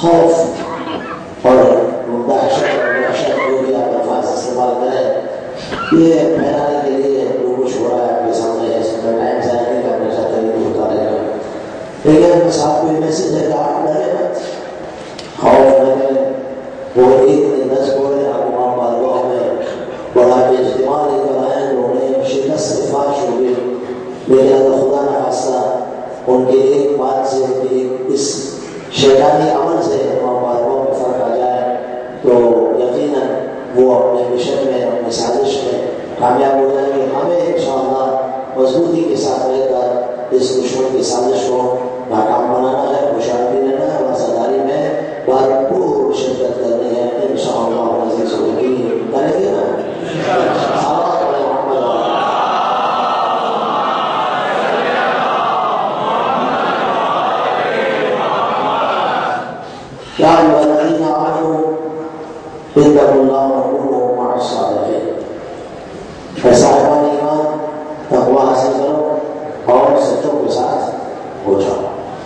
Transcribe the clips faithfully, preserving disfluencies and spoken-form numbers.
خوف اور دہشت اور وحشت جو بھی آپ الفاظ استعمال کریں، یہ پھیلانے کے لیے جو کچھ ہو رہا ہے آپ کے سامنے ہے، اس میں ٹائم ضائع نہیں کرنا چاہتا، یہ ہوتا رہے گا، لیکن بس آپ کو یہ میسج ہے کہ آپ ڈرے مت، خوف میں وہ ایک نہیں دس بولے آپ وہاں بارگاہ میں بڑا کے اجتماع لے کر آئے تو انہیں شکست فاش ہو گئی، لیکن اگر خدا نہ خواستہ ان کے ایک بات سے ان کے اس شیطانی عمل سے وہاں بارگاہ میں فرق آ جائے تو یقیناً وہ اپنے مشن میں اپنی سازش میں کامیاب ہو جائیں گے۔ ہمیں انشاءاللہ مضبوطی کے ساتھ رہ کر اس دشمن کی سازش کو ناکام بنانا ہے، ہوشیار بھی رہنا ہے، وفاداری میں بھرپور شرکت کرنی ہے، انشاءاللہ عزیز و حکیم کریں گے نا۔ یا ایھا الذین آمنوا اتقوا اللہ وکونوا مع الصادقین، اے صاحبان ایمان تقوی حاصل کرو اور سچوں کے ساتھ ہو جاؤ۔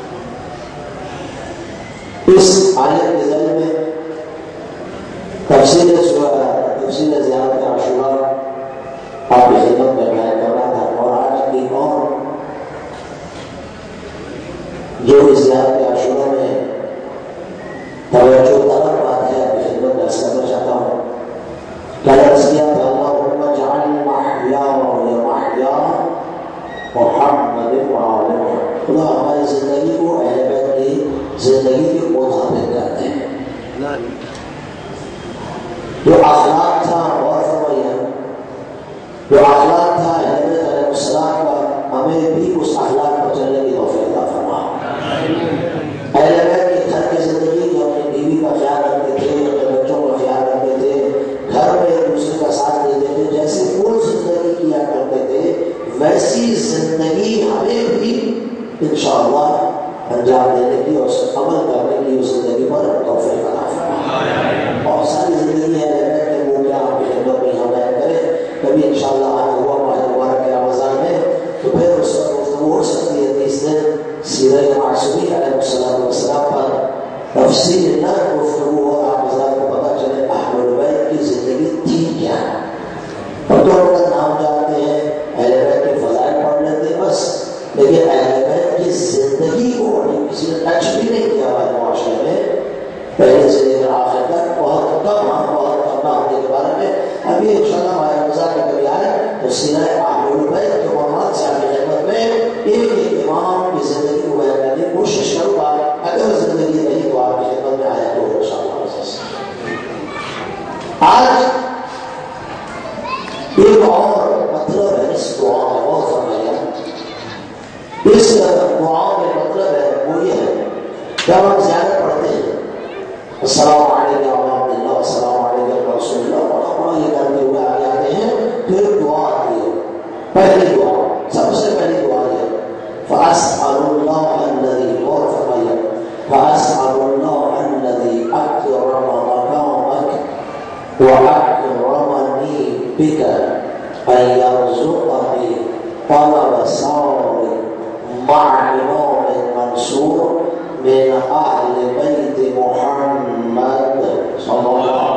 اس آیت کے ذیل میں تفصیل تفصیل زیارت عاشوراء آپ کی خدمت میں بیان کر رہا تھا، اور آج کی اور جو اس زیارت عاشوراء میں توجہ طلب بات ہے آپ کی خدمت میں عرض کرنا چاہتا ہوں۔ کل عرض کیا کہ اللہم اجعل محیانا محیا محمد وآل محمد، خدا ہماری زندگی کو اہل بیت کی زندگی کے مطابق کرتے ہیں۔ جو اخلاق تھا اور فرمائیے جو اخلاق تھا اہل بیت علیہ السلام کا، ہمیں بھی اس اخلاق پر چلنے کی توفیق عطا فرما۔ اہل بیت کی گھر کی زندگی جو اپنی بیوی کا خیال رکھتے تھے، اپنے بچوں کا خیال رکھتے تھے، گھر میں ایک دوسرے کا ساتھ دیتے تھے، جیسے وہ زندگی کیا کرتے تھے ویسی زندگی ہمیں بھی انشاءاللہ انجام دینے کی اور عمل کرنے کی اس زندگی پر توفیق عطا فرما۔ بہت ساری زندگی ہے کہ وہ کیا آپ کی خدمت میں یہاں بیان کرے، کبھی انشاءاللہ آنا ہوا ماہ مبارک رمضان میں تو پھر اس پر گفتگو ہو سکتی ہے۔ تیس دن سیرت معصومی علیہ السلام پر تفصیل نہ گفتگو ہو، آپ حضرات کو پتہ چلے اہل بیت کی زندگی تھی کیا ہے۔ اور تو وقت نام جانتے ہیں، اہل بیت کے فضائل پڑھ لیتے ہیں بس، لیکن اہل بیت کی زندگی کو کسی نے ٹچ بھی نہیں کیا ہمارے معاشرے میں، پہلے سے لے کر آخر تک بہت کم ہم بہت کم ہونے کے بارے میں ابھی انشاءاللہ ہمارے رمضان میں کبھی آئے تو سیرہ اہل بیت کے مقامات سے آپ کی خدمت میں ایک ایک امام کی زندگی کو بیان کرنے کی کوشش کروں گا، اگر زندگی نہیں تو آپ کی خدمت میں آیا تو انشاءاللہ۔ آج ایک اور مطلب ہے اس دعا میں، بہت فرمایا اس دعا میں مطلب ہے وہ یہ ہے جب ہم زیارت پڑھتے ہیں السلام علیکم ورحمۃ اللہ، السلام علیکم رسول اللہ، اور یہ کرتے ہوئے آگے آتے ہیں تو ایک دعا آتی ہے، پہلی دعا سب سے پہلی دعا ہے فَأَسْأَلُ اللَّهَ الَّذِي، اور فرمائیے فَأَسْأَلُ اللَّهَ الَّذِي أَكْرَمَ مَقَامَكَ وَأَكْرَمَنِي بِكَ أَن يَرْزُقَنِي طَلَبَ ثَوَابٍ مَعَ إِمَامٍ مَنْصُورٍ من أهل بيت محمد صلى الله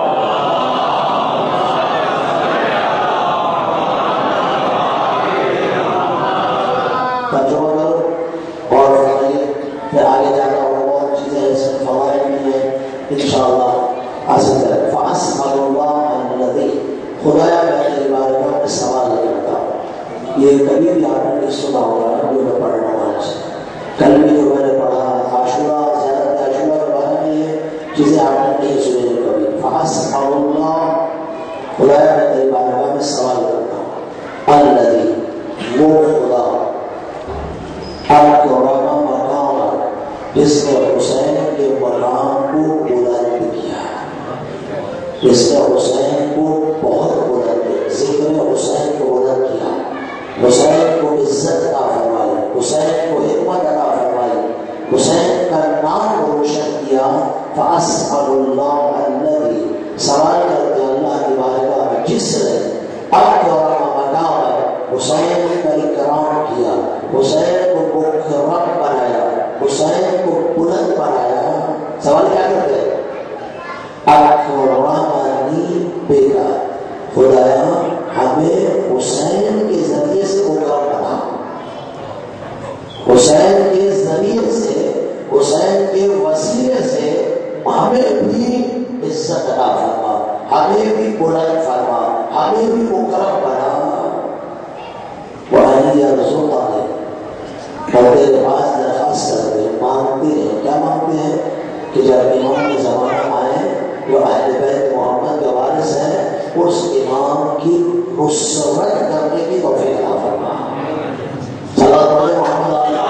ترجمہ کرو اور فرمائیے، پھر آگے جانا اور بہت چیزیں اس میں فوائد بھی ہیں انشاءاللہ حاصل کریں۔ فَأَسْأَلُ اللَّهَ الَّذِي، خدایا میں تیری بارگاہ میں سوال کرتا ہوں، یہ کبھی بھی آپ نے نہیں سنا ہوگا جو میں پڑھنا آج، کل بھی جو میں نے پڑھا عاشوراء زیارت عاشوراء کے بارے میں یہ چیزیں آپ نے نہیں سنی کبھی۔ فَأَسْأَلُ اللَّهَ، خدایا میں تیری بارگاہ میں سوال کرتا ہوں، الَّذِي، وہ خدا، أَكْرَمَ مَقَامَكَ، جس نے حسین کے مقام کو بلند کیا، جس نے حسین کو بہت بلند کیا، ذکر حسین کو بلند کیا، حسین کو عزت عطا فرمائی، حسین کو حکمت عطا فرمائی، حسین کا نام روشن کیا۔ فَأَسْأَلُ اللَّهَ الَّذِي، سوال کرتے اللہ کی بارگاہ میں جس نے اکرم مقام، حسین کا اکرام کیا، حسین کو مکرم بنایا، حسین کو بلند بنایا۔ سوال کیا اکرمنی بک، خدایا ہمیں حسین کے ذریعے سے مکرم بنا، حسین کے ذریعے سے، حسین کے وسیلے سے ہمیں بھی عزت عطا فرما، ہمیں بھی بلند فرما، ہمیں بھی مکرم بنا۔ وعلی یا رسول اللہ اور تیرے پاس درخواست کرتے ہیں، مانگتے ہیں، کیا مانگتے ہیں کہ جب امام کے زمانہ آئے جو اہل بیت محمد کے وارث ہیں، اس امام کی نصرت کرنے کی توفیق عطا فرما۔ صلوات پڑھیں محمد علیہ۔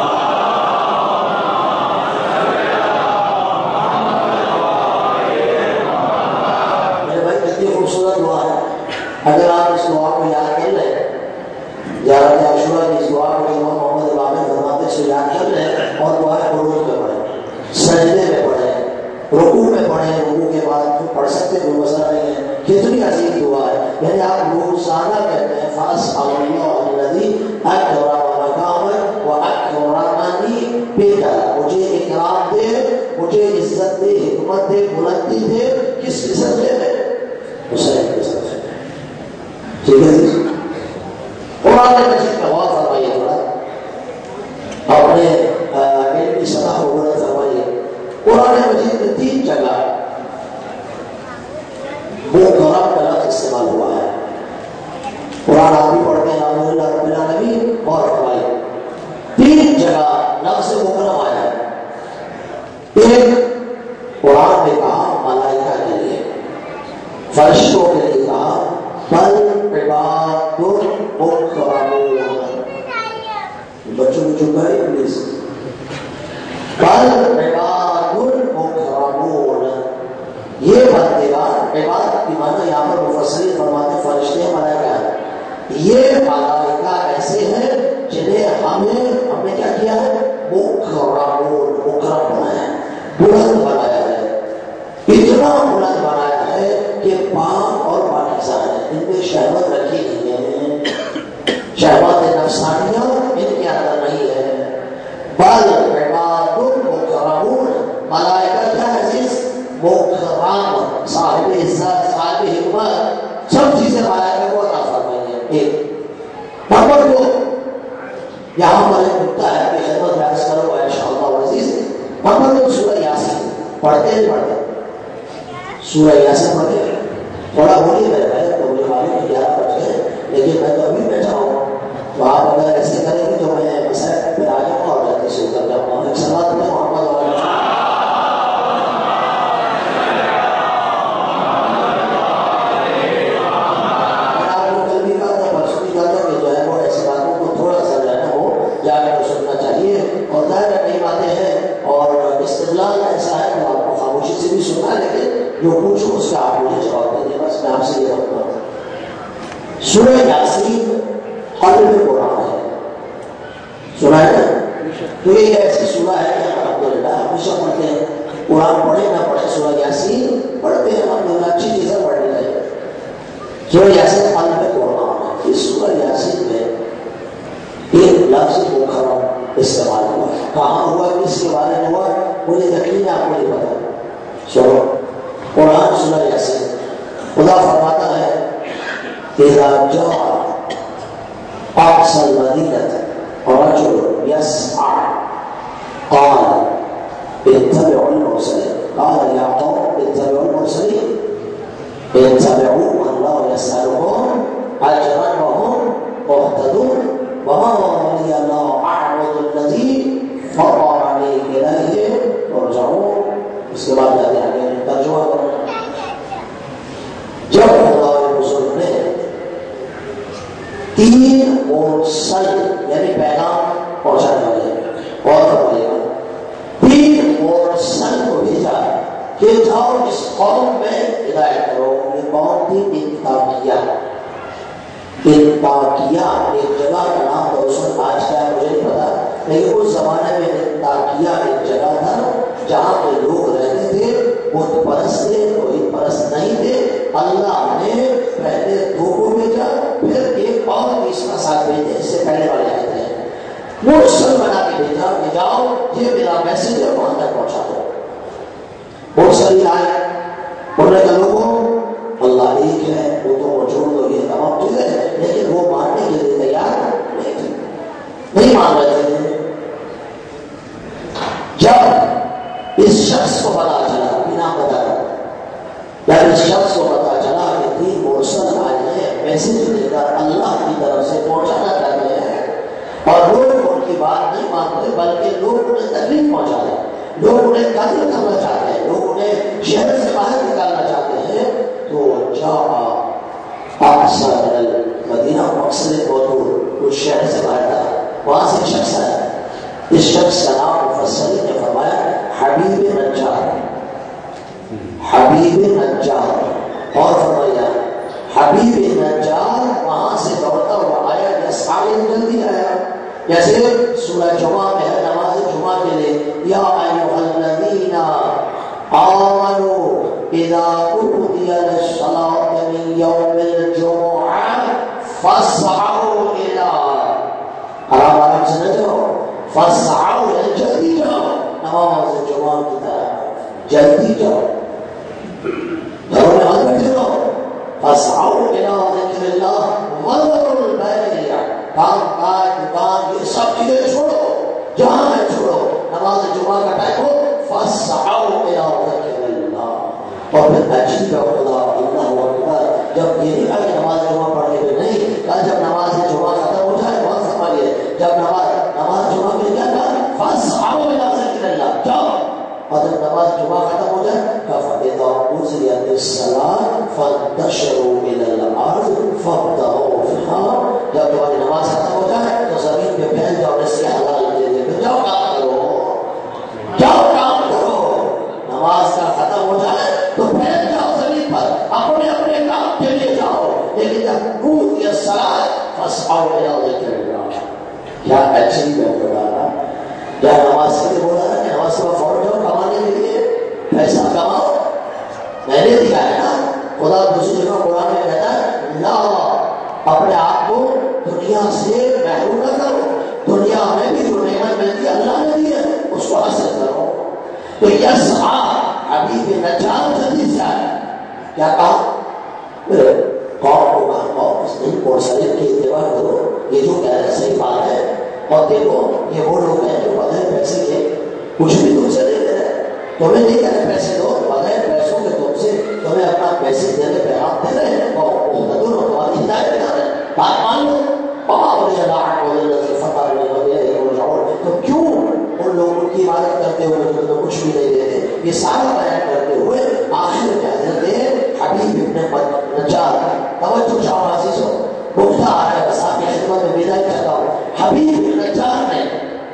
میرے بھائی کتنی خوبصورت دعا ہے، اگر آپ اس دعا کو یاد کر لیں، زیارت عاشورہ کی اس دعا کو امام محمد باقر فرماتے سے یاد کر لیں اور دعائیں قنوت میں پڑھیں، سجدے میں پڑھیں، رکوع میں پڑھیں، رکوع کے بعد پڑھ سکتے کوئی مسئلہ نہیں ہے، کتنی عظیم دعا ہے۔ یعنی آپ روزانہ کہتے ہیں فَاسْأَلُ اللَّهَ الَّذِي أَكْرَمَ مَقَامًا وَأَكْرَمَنِي بِكَ، مجھے اکرام دے، مجھے عزت دے، حکمت دے، بلندی دے، کس کے صدقے میں؟ حسین کے صدقے میں۔ ٹھیک ہے جی، قرآن مجید کا غور فرمائیے، تھوڑا اپنے علم کی سطح کو بلند فرمائیے۔ قرآن مجید میں تین جگہ مکرم کا لفظ استعمال ہوا ہے۔ قرآن آپ بھی پڑھتے ہیں الحمدللہ رب العالمین، اور فرمائیے تین جگہ لفظ مکرم آیا ہے۔ ایک قرآن میں کہا ملائکہ کے لیے، فرشتوں کے لیے کہا بل عباد مکرمون، بچوں کو چپ ہے پلیز، بل عباد مکرمون، یہ بندگان، عبادت کی معنی یہاں پر مفسرین فرماتے ہیں فرشتے ملائکہ ہیں، یہ ملائکہ ایسے ہیں جنہیں ہمیں ہم نے کیا کیا ہے؟ مکرمون، مکرم بنایا ہے، بلند بنایا ہے، اتنا بلند بنایا ہے کہ پاک اور پاکیزہ ہے، ان میں شہوت رکھی نہیں ہے، شہوات نفسانیہ ان کے اندر نہیں ہے۔ بل عباد مکرمون، ملائکہ کیا ہے عزیز؟ مکرم، صاحب عزت، صاحب حکمت، سب چیزیں ملائکہ کو عطا فرمائی ہیں۔ ایک نمبر دو، یہاں پر ایک نکتہ ہے کہ خدمت میں عرض کروں گا انشاءاللہ عزیز۔ نمبر دو سورہ یاسین پڑھتے ہیں، پڑھتے سورہ یاسین پڑھتے ہیں، تھوڑا بولیے میرے بھائی، تو مجھے معلوم ہے گیارہ بج گئے، لیکن میں تو ابھی بیٹھا ہوں، تو آپ اگر ایسے کریں گے تو میں مسائل پہ آ جاؤں گا اور جلدی سے اتر جاؤں گا۔ ایک صلوات پڑھیں محمد علیہ۔ میں آپ کو کل بھی کہا تھا، پرسوں بھی کہا تھا کہ جو ہے وہ ایسی باتوں کو تھوڑا سا جو ہے نا وہ جا کر سننا چاہیے، اور ظاہر نئی باتیں ہیں اور استدلال ایسا ہے کہ آپ کو خاموشی سے بھی سننا، لیکن جو پوچھو اس کا آپ مجھے جواب دیں گے، بس میں آپ سے یہ رکھتا ہوں۔ سورہ یاسین قلب قرآن ہے، سنا ہے نا؟ تو یہ ایسی سورہ ہے کہ الحمدللہ ہمیشہ پڑھتے ہیں، قرآن پڑھے نہ پڑھے سورہ یاسین پڑھتے ہیں الحمدللہ، اچھی چیزیں پڑھنی چاہیے۔ سورہ یاسین قلب قرآن ہے، اس سورہ یاسین میں ایک لفظ مکرم استعمال ہوا، کہاں ہوا، کس کے بارے میں ہوا، مجھے یقین آپ کو نہیں پتا۔ سنو قرآن سورہ یاسین، خدا فرماتا ہے اذا جاء اقصى المدينة رجل يسعى قال اتبعوا المرسلين، قال يا قوم اتبعوا المرسلين اتبعوا من لا يسألهم أجرا وهم مهتدون وما ولي الله أعبد الذي فطرني إليه ترجعون۔ اس کے بعد جاتے ہیں ترجمہ کرنا، جب خدا بزرگ نے تین مرسل یعنی پیغام پہنچانے والے، اور فرمائے گا تین مرسل کو بھیجا کہ جاؤ اس قوم میں ہدایت کرو۔ یہ قوم تھی انتاکیہ، انتاکیہ ایک جگہ کا نام تھا، اس میں آج کیا مجھے نہیں پتا، لیکن اس زمانے میں انتاکیہ ایک جگہ تھا جہاں پہ لوگ رہتے تھے، بت پرست تھے، توحید پرست نہیں تھے۔ اللہ نے پہلے دو کو بھیجا، پھر ایک اور تیسرا ساتھ بھیجے، اس سے پہلے والے آئے تھے، مرسل بنا کے بھیجا کہ جاؤ یہ میرا میسج ہے وہاں تک پہنچا دو۔ مرسل آئے، انہوں نے کہا لوگوں اس شخص کو پتا چلا بنا پتا یعنی اس شخص کو پتا چلا کہ تین مرسل آئے ہیں میسج دے کر اللہ کی طرف سے پہنچانا چاہتے ہیں اور لوگ ان کی بات نہیں مانتے بلکہ لوگ انہیں تکلیف پہنچا رہے ہیں، لوگ انہیں قتل کرنا چاہتے ہیں، لوگ انہیں شہر سے باہر نکالنا چاہتے ہیں، تو جا اقصی المدینہ مقصد موضوع اس شہر سے باہر تھا، وہاں سے ایک شخص آیا، اس شخص کا نام مفسرین نے فرمایا حبیب نجار، حبیب نجار، اور فرمایا حبیب نجار وہاں سے دوڑتا ہوا آیا یا سالم جلدی آیا، جیسے سورہ جمعہ میں ہے نماز جمعہ کے لیے یا ایھا الذین آمنوا اذا نودی للصلاۃ من یوم الجمعہ فاسعوا الی آرام آرام سے نہ جاؤ، فاسعوا یعنی جلدی جاؤ نماز جمعہ کی طرح، جلدی جاؤ، گھروں میں مت بیٹھے رہو، فاسعوا الی ذکر اللہ وذروا البیع، کام کاج دکان یہ سب چیزیں چھوڑو، جہاں ہے چھوڑو، نماز جمعہ کا ٹائم ہو فاسعوا الی ذکر اللہ، اور پھر عجیب خدا اللہ اکبر، جب یہ نہیں کہا کہ نماز جمعہ پڑھنے پہ نہیں کہا، جب نماز جمعہ ختم ہو جائے بہت سمجھیے، جب نماز نماز جمعہ میں کیا کہا فاسعوا الی ذکر اللہ، جاؤ، اور جب نماز جمعہ ختم ہو جائے فَإِذَا قُضِيَتِ الصَّلَاةُ فَانتَشِرُوا إِلَى الْأَرْضِ فَابْتَغُوا فِيهَا، جب تمہاری نماز ختم ہو جائے تو زمین پہ پھیل جاؤ، اس کے حلال لے لے پھر جاؤ کام کرو، جاؤ کام کرو، نماز کا ختم ہو جائے تو پھیل جاؤ زمین پر، اپنے اپنے کام کے لیے جاؤ، لیکن جب قُضِيَ الصَّلَاةُ فَاسْعَوْا إِلَى ذِكْرِ اللَّهِ، کیا عجیب ہے خدا، کیا نماز کے لیے بولا ہے کہ نماز کا فوراً جاؤ کمانے کے لیے، پیسہ کماؤ، میں نے دیا ہے نا، خدا دوسری جگہ قرآن میں کہتا ہے لا، اپنے آپ کو دنیا سے محروم نہ کرو، دنیا میں بھی جو نعمت ملتی ہے اللہ نے دی ہے اس کو حاصل کرو، تو یسعیٰ حبیب نجار جلدی سے آیا، کیا کہا میرے قوم کو کہا قوم اس دن مرسلین کی اتباع کرو، یہ جو کہہ رہے صحیح بات ہے، اور دیکھو یہ وہ لوگ ہیں جو بغیر پیسے کے کچھ بھی تم سے دے دے رہے، تمہیں نہیں کہہ رہے پیسے دو، بغیر پیسوں کے تم سے تمہیں اپنا پیسے دینے پہ ہاتھ دے رہے ہیں، اور دونوں تمہاری ہدایت کر رہے ہیں، بات مان لو، تو کیوں ان لوگوں کی عبادت کرتے ہوئے جو تو کچھ بھی نہیں دیتے، یہ سارا بیان کرتے ہوئے آخر میں حضرت حبیب ابن نجار، توجہ چاہو عزیزو، مفتہ آ رہا ہے بس آپ کی خدمت میں بیدائی کرتا ہوں، حبیب ابن نجار نے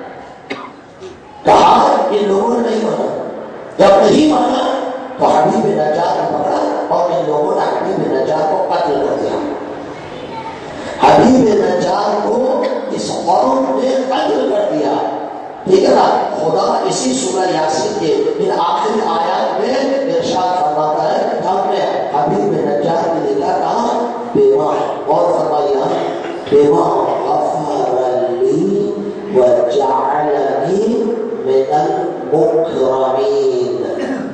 کہا ان لوگوں نے نہیں مانا، جب نہیں مانا تو حبیب نجار نے پکڑا اور ان لوگوں نے حبیب نجار کو قتل کر دیا، حبیب نجار کو اس قوم نے قتل کر دیا، ٹھیک ہے نا، خدا اسی سورہ یاسین کے ان آخری آیات میں ارشاد فرماتا ہے ہم نے حبیب نجار نے لکھا کہا بیما، اور فرمایا بیما غفر لی وجعلنی من المکرمین،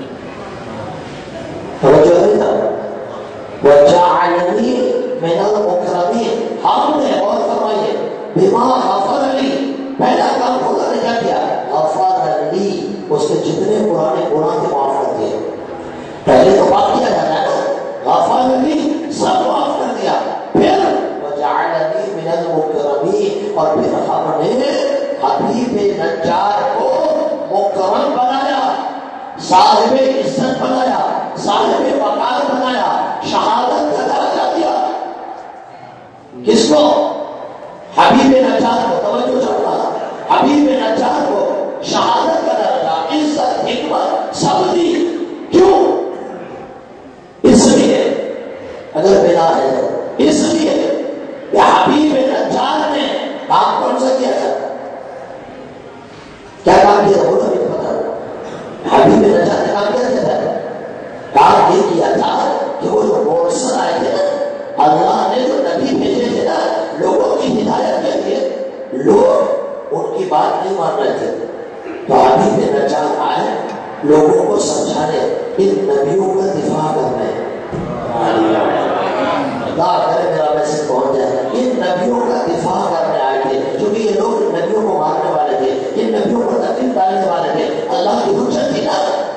توجہ ہے نا، وجعلنی من المکرمین، ہم نے، اور فرمائیے بیما غفر لی، پہلا کام خدا نے کیا کیا غفر لی، اس کے جتنے پرانے گناہ تھے معاف کر دیے، پہلے تو بات کیا جاتا ہے نا، غفر لی سب معاف کر دیا، پھر وجعلنی من المکرمین، اور پھر ہم نے حبیب نجار کو مکرم بنایا، صاحب عزت بنایا، صاحب وقار بنایا، شہادت کا درجہ دیا، کس کو؟ حبیب نجار کو، توجہ چاہتا حبیب نجار کو شہادت کا درجہ، عزت، حکمت سب دی، کیوں؟ اس لیے اگر بنا ہے تو اس لیے کہ حبیب نجار نے کام کون سا کیا تھا، کیا کام کیا تھا، وہ تو نہیں پتا، حبیب نجار نے کام کیا تھا، کام یہ کیا تھا کہ وہ جو مرسل آئے تھے نا، اللہ نے جو نبی بھیجے تھے نا لوگوں کی ہدایت کے لیے، لوگ ان کی بات نہیں مان رہے تھے، تو حبیب نجار آئے لوگوں کو سمجھانے، ان نبیوں کا دفاع کرنے، اللہ کرے میرا میسج پہنچ جائے، ان نبیوں کا دفاع کرنے آئے تھے، کیونکہ یہ لوگ نبیوں کو مارنے والے تھے، ان نبیوں کو تکلیف ڈالنے والے تھے، اللہ کی حجت تھی نا،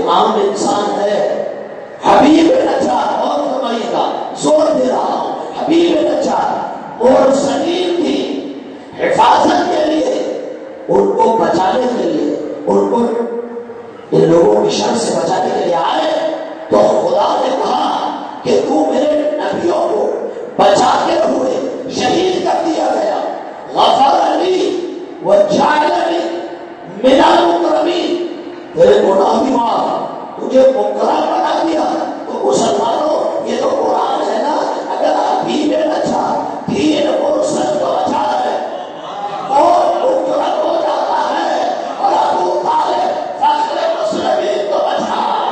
عام انسان ہے. حبیب نجات اور فرمائیے گا زور دے رہا ہوں حبیب نجات اور سلیم کی حفاظت کے لیے ان کو بچانے کے لیے ان کو ان لوگوں کی شر سے بچانے کے لیے آئے تو خدا نے کہا کہ تو میرے نبیوں کو بچاتے ہوئے شہید کر دیا گیا. غفر لی وجعلنی من المکرمین. تیرے گناہ بھی معاف تجھے مکرم بنا دیا. تو مسلمانوں یہ تو قرآن ہے نا. اگر حبیب نجات دین مرسل کو بچا ہے اور مکرم ہو جاتا ہے اور ابو طالب فخر مسلمین کو بچا.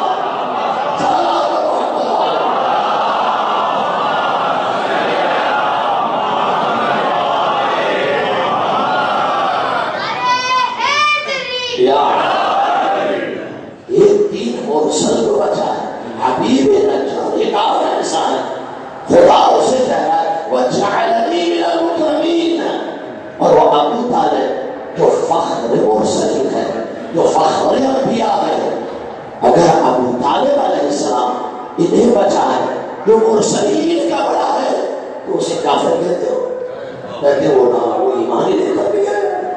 ایک دین مرسل کو بچا ہے حبیب نجار. ایک اور انسان خدا اسے کہہ رہا ہے وجعلنی من المکرمین. اور وہ ابو طالب جو فخر مرسل ہے جو فخر انبیاء ہے. اگر ابو طالب علیہ السلام انہیں بچا ہے جو مرسلین کا بڑا ہے تو اسے کافر کہتے ہو. کہتے وہ نہ وہ ایمان ہی نہیں کر گیا.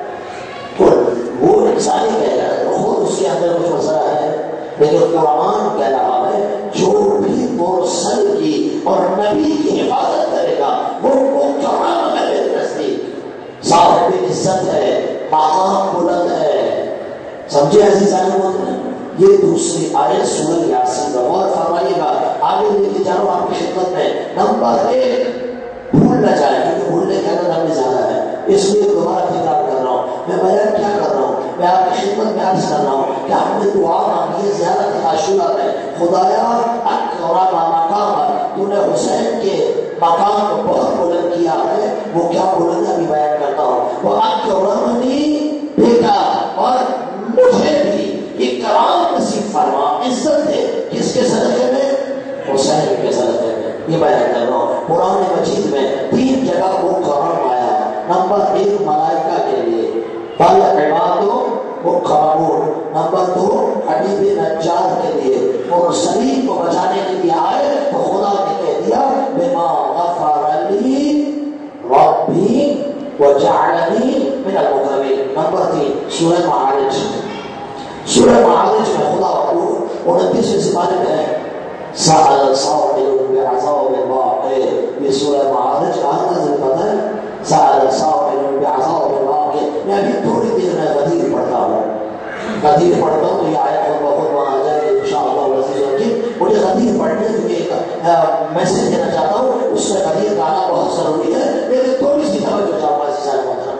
وہ انسان ہی کہہ رہا ہے تو خود اس کے اندر کچھ مسئلہ ہے. لیکن قرآن کہہ رہا ہے جو بھی مرسل کی اور نبی کی حفاظت کرے گا وہ مکرم ہے میرے نزدیک. صاحب عزت ہے مقام بلند ہے. سمجھے عزیزان محترم. یہ دوسری آیت سورہ یاسین کا غور فرمائیے گا. آگے لے کے جاؤ آپ کی خدمت میں. نمبر ایک بھول نہ جائے کیونکہ بھولنے کا اندر ہمیں زیادہ ہے اس لیے دوبارہ تکرار کر رہا ہوں. میں بیان کیا کر رہا ہوں میں آپ کی خدمت میں عرض کر رہا ہوں کہ ہم نے دعا مانگی ہے زیادہ تقاشلہ ہے. خدایا اکرم مقام تو نے حسین کے مقام کو بہت بلند کیا ہے. وہ کیا بلند ہے ابھی بیان کرتا ہوں. وہ اکرمنی بیٹا اور مجھے بھی اکرام نصیب فرما عزت دے. کس کے صدقے میں؟ حسین کے صدقے میں. یہ بیان کر رہا ہوں. قرآن مجید میں تین جگہ وہ کرم آیا ہے. نمبر ایک ملائکہ کے لیے بل عبادوں وہ قبول. نمبر دو حبیب نجار کے لیے مرسلین کو بچانے کے لیے آئے تو خدا نے کہہ دیا بما غفر لی ربی وجعلنی من المکرمین. نمبر تین سورہ معارج. سورہ معارج میں خدا انتیسویں سپارے میں ہے سأل صائل بعذاب واقع. یہ سورہ معارج کہاں نازل پتہ ہے؟ سأل صائل بعذاب واقع. میں ابھی تھوڑی دیر میں غدیر پڑھتا ہوں. غدیر پڑھتا ہوں تو یہ آیت خود بخود وہاں آ جائے گی انشاءاللہ عزیز و جی. مجھے غدیر پڑھنے کے لیے ایک میسج دینا چاہتا ہوں. اس میں غدیر گانا بہت ضروری ہے لیکن تھوڑی سی توجہ چاہوں گا عزیزان محترم.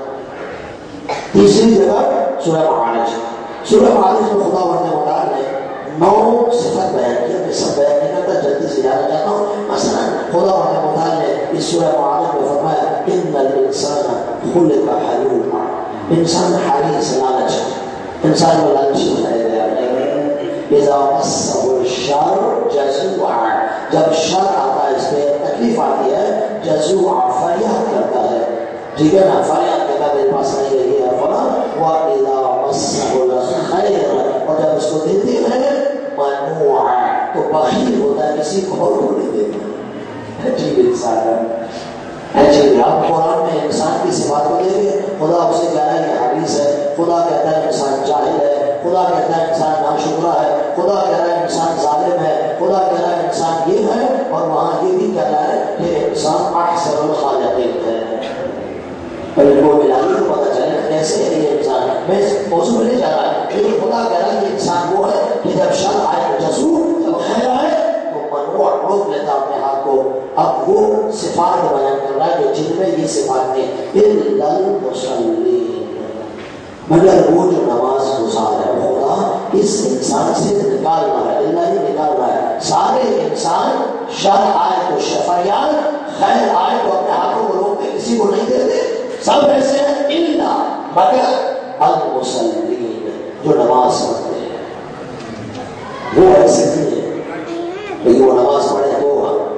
تیسری جگہ سورہ معارج. سورہ معارج میں خدا ورنہ مطالع نے نو صفت بیان کی. میں سب بیان نہیں کرتا جلدی سے جانا چاہتا ہوں. مثلا خدا ورنہ مطالع نے اس سورہ معارج میں فرمایا ان الانسان خلق حلوما. انسان حریص لالچ ہے. انسان کو لالچی بنایا گیا ہے. اذا مسه الشر جزوعا. جب شر آتا ہے اس پہ تکلیف آتی ہے جزوعا فریاد کرتا ہے. ٹھیک ہے نا. فریاد کرتا ہے میرے پاس نہیں رہی ہے فلاں. واذا مسه الخير اور جب اس کو دیتے ہیں منوعا تو بخیل ہوتا ہے کسی کو اور کو نہیں دیتا. عجیب انسان ہے. عجیب. آپ قرآن میں انسان کی صفات کو دیکھیں. خدا اسے کہہ رہا ہے کہ حدیث ہے. خدا کہتا ہے انسان جاہل ہے. خدا کہتا ہے انسان ناشکرا ہے. خدا کہہ رہا ہے انسان ظالم ہے. خدا کہہ رہا ہے انسان یہ ہے اور وہاں یہ بھی کہہ رہا ہے کہ انسان احسن الخالقین ہے. اور ان کو ملانے کو پتہ چلے کیسے ہے یہ انسان. میں اس موضوع میں نہیں جا رہا لیکن خدا کہہ رہا ہے کہ انسان وہ ہے کہ جب شر آئے تو جزور جب خیر آئے تو منوع روک لیتا اپنے ہاتھ کو. اب وہ صفات بیان کر رہا ہے کہ جن میں یہ صفات ہیں الا المصلین. مگر وہ جو نماز گزار ہے خدا اس انسان سے نکال رہا ہے. اللہ ہی نکال رہا ہے. سارے انسان شر آئے تو فریاد خیر آئے تو اپنے ہاتھوں کو روکتے کسی کو نہیں دیتے. سب ایسے ہیں الا مگر المصلین جو نماز پڑھتے ہیں. وہ ایسے نہیں ہے لیکن وہ نماز پڑھے تو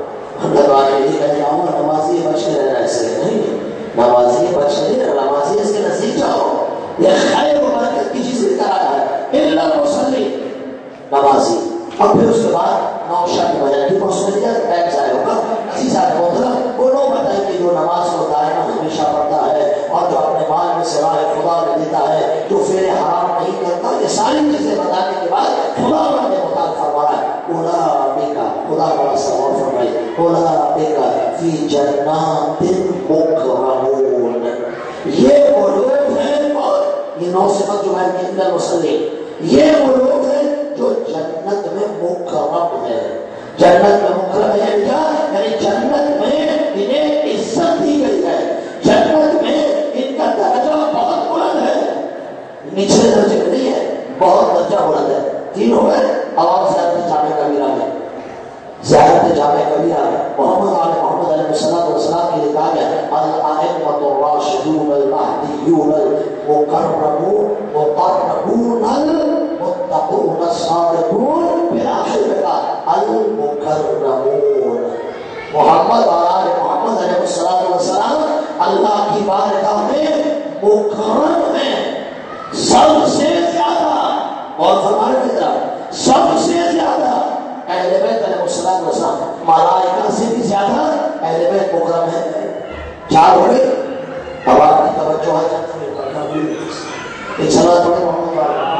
نمازی بچ کے رہنا. ایسے نہیں نمازی بچ کے رہنا. نمازی اس کے نزدیک جاؤ. یہ خیر و برکت کی چیز نکال رہا ہے. الا المصلین نمازی. اب پھر اس کے بعد نوشا کی وجہ کی مسئلہ بیٹھ جائے ہوگا. اسی ساتھ محترم وہ لوگ بتائیں کہ جو نماز کو دائما ہمیشہ پڑھتا ہے اور جو اپنے مال میں سوائے خدا نے دیتا ہے, جو فعل حرام نہیں کرتا, یہ ساری چیزیں بتانے کے بعد خدا نے مطالب فرمایا اولئک, خدا بڑا ثواب فرمائے, اولئک فی جنات مکرمون. یہ وہ لوگ ہیں, اور یہ نو صفت جو ہے ان المصلین, یہ وہ لوگ ہیں جو جنت میں مکرم ہے. جنت میں مکرم ہے کیا؟ یعنی جنت میں انہیں عزت دی گئی ہے, جنت میں ان کا درجہ بہت بلند ہے, نچلے درجے میں نہیں ہے, بہت درجہ بلند ہے. تین ہو گئے. عوام زیارت جامع کبیرہ میں, زیارت جامع کبیرہ میں محمد علیہ محمد علیہ الصلوۃ والسلام کی کتاب ہے الائمۃ الراشدون المہدیون المقربون مقربون المتقون الصادقون, پھر آخر میں کہا المکرمون. محمد اور آل محمد علیہ الصلوۃ والسلام اللہ کی بارگاہ میں مکرم ہیں سب سے زیادہ, اور فرمانے میں طرف سب سے زیادہ اہل بیت علیہ الصلوۃ والسلام ملائکہ سے بھی زیادہ اہل بیت مکرم ہے. چار ہو گئے. اب آپ کی توجہ ہے ایک صلوات پڑھیں محمد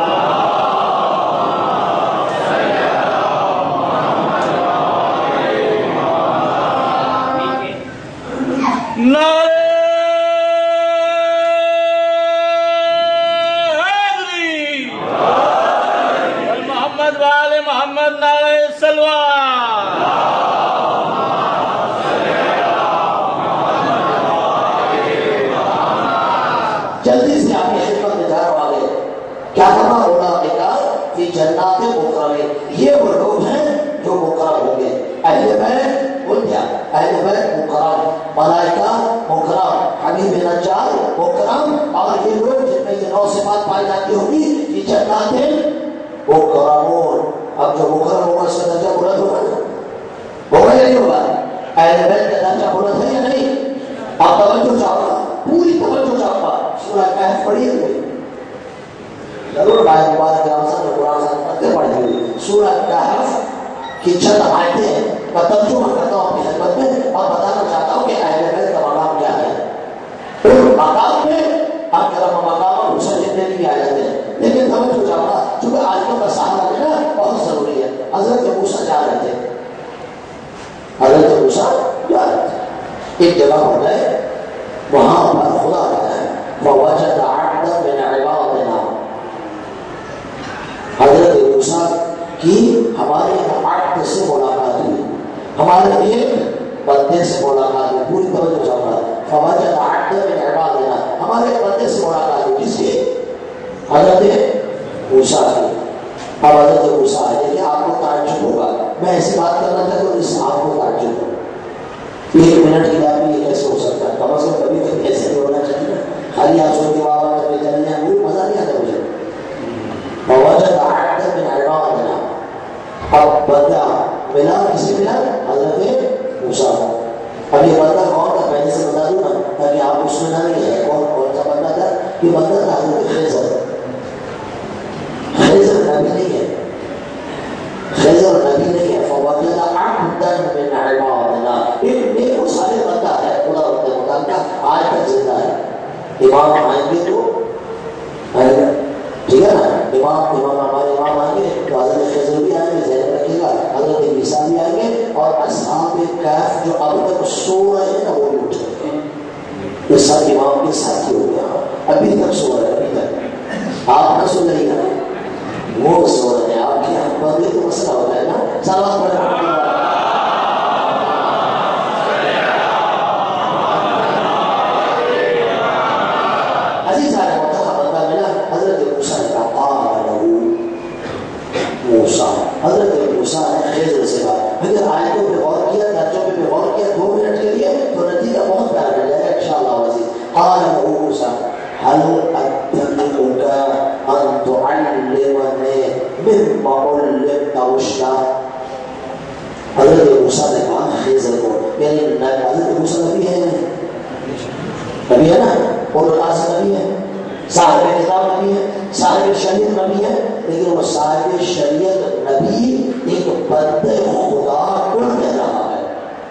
نعرہ محمد والے محمد, نعرہ سلوات. جلدی سے آپ کی خدمت میں جا رہا ہے. کیا کہا اولئک فی جنات مکرمون, یہ وہ لوگ ہیں جو مکرم ہوں گے. اہل بیت بول دیا, اہل بیت مکرم, ملائکہ مکرم, حبیب نجار مکرم, اور یہ لوگ جن میں یہ نو صفات پائی جاتی ہوگی فی جنات مکرمون. اب جو مکرم ہوگا اس کا درجہ بلند ہوگا نا, ہوگا یا نہیں ہوگا؟ اہل بیت کا درجہ بلند ہے یا نہیں؟ آپ توجہ چاہو, پوری توجہ چاہو. سورہ کہف پڑھی ہے کوئی ضرور بھائی مبارک رمضان میں قرآن سے پڑھتے پڑھے ہوئے. سورہ کہف کی چند آیتیں ہیں, میں ترجمہ کرتا ہوں اپنی خدمت میں اور بتانا چاہتا ہوں کہ اہل بیت کا مقام کیا ہے. ان مقام میں اکرم مقام حسین جتنے بھی آ جاتے ہیں, لیکن توجہ چاہتا چونکہ آیتوں کا سہارا لینا بہت ضروری ہے. حضرت موسیٰ جا رہے تھے, حضرت موسیٰ جا رہے تھے, ایک جگہ پر گئے, وہاں پر خدا رہا ہے فوجد عبدا من عبادنا. حضرت موسیٰ کی ہمارے عبد سے ملاقات ہوئی, ہمارے ایک بندے سے ملاقات ہوئی. پوری توجہ چاہتا فوجد عبدا من عبادنا, ہمارے ایک بندے سے ملاقات ہوئی. کس کی؟ حضرت موسیٰ کی. اب حضرت موسیٰ ہے, دیکھیں آپ کو تعجب ہوگا, میں ایسی بات کرنا چاہتا ہوں جس سے آپ کو تعجب ہو. ایک منٹ کی بات میں یہ کیسے ہو سکتا ہے؟ کم از کم کبھی کبھی ایسے نہیں ہونا چاہیے. خالی آپ سن کے بابا میں چلنے ہیں, وہ مزہ نہیں آتا مجھے. فوجد عبدا من عبادنا, اب بندہ ملا, کسی ملا؟ حضرت موسیٰ. اب یہ بندہ کون تھا پہلے سے بتا دوں نا تاکہ آپ اس میں نہ نہیں ہے. کون کون سا بندہ تھا؟ یہ بندہ تھا حضرت خضر. خضر نبی نہیں ہے, خضر نبی نہیں ہے. فوجد عبدا من عبادنا, ایک نیک و صالح بندہ ہے, خدا کے مطابق آج تک زندہ ہے. امام آئیں گے تو آئیں گے, ٹھیک ہے نا, امام امام ہمارے امام آئیں گے تو حضرت خضر بھی آئیں گے, ذہن رکھیے گا, حضرت عیسیٰ بھی آئیں گے, اور اصحاب کہف جو اب تک سو رہے ہیں نا وہ بھی اٹھیں گے. یہ سب امام کے ساتھی ہو گیا, ابھی تک سو رہے ہیں, ابھی تک آپ نہ سن رہی نا, وہ سو رہے ہیں. آپ کی بندے تو مسئلہ ہوتا ہے نا. سلام پڑھیں. عزیز آنے ہوتا بندہ ملا, حضرت موسیٰ نے کہا قال له موسیٰ, حضرت موسیٰ نے خضر سے کہا. اگر آیتوں پہ غور کیا, ترجمے پہ غور کیا دو منٹ کے لیے تو نتیجہ بہت پیارا مل جائے گا انشاءاللہ عزیز. قال له موسیٰ هل أتبعك أن تعلمني مما علمت رشدا. حضرت موسیٰ نے کہا خضر کو, یعنی حضرت موسیٰ نبی ہے نبی ہے نا, اور العاصم نبی ہے, صاحب کتاب نبی ہے, صاحب شریعت نبی ہے, لیکن وہ صاحب شریعت بندے خدا ڈر دے رہا ہے.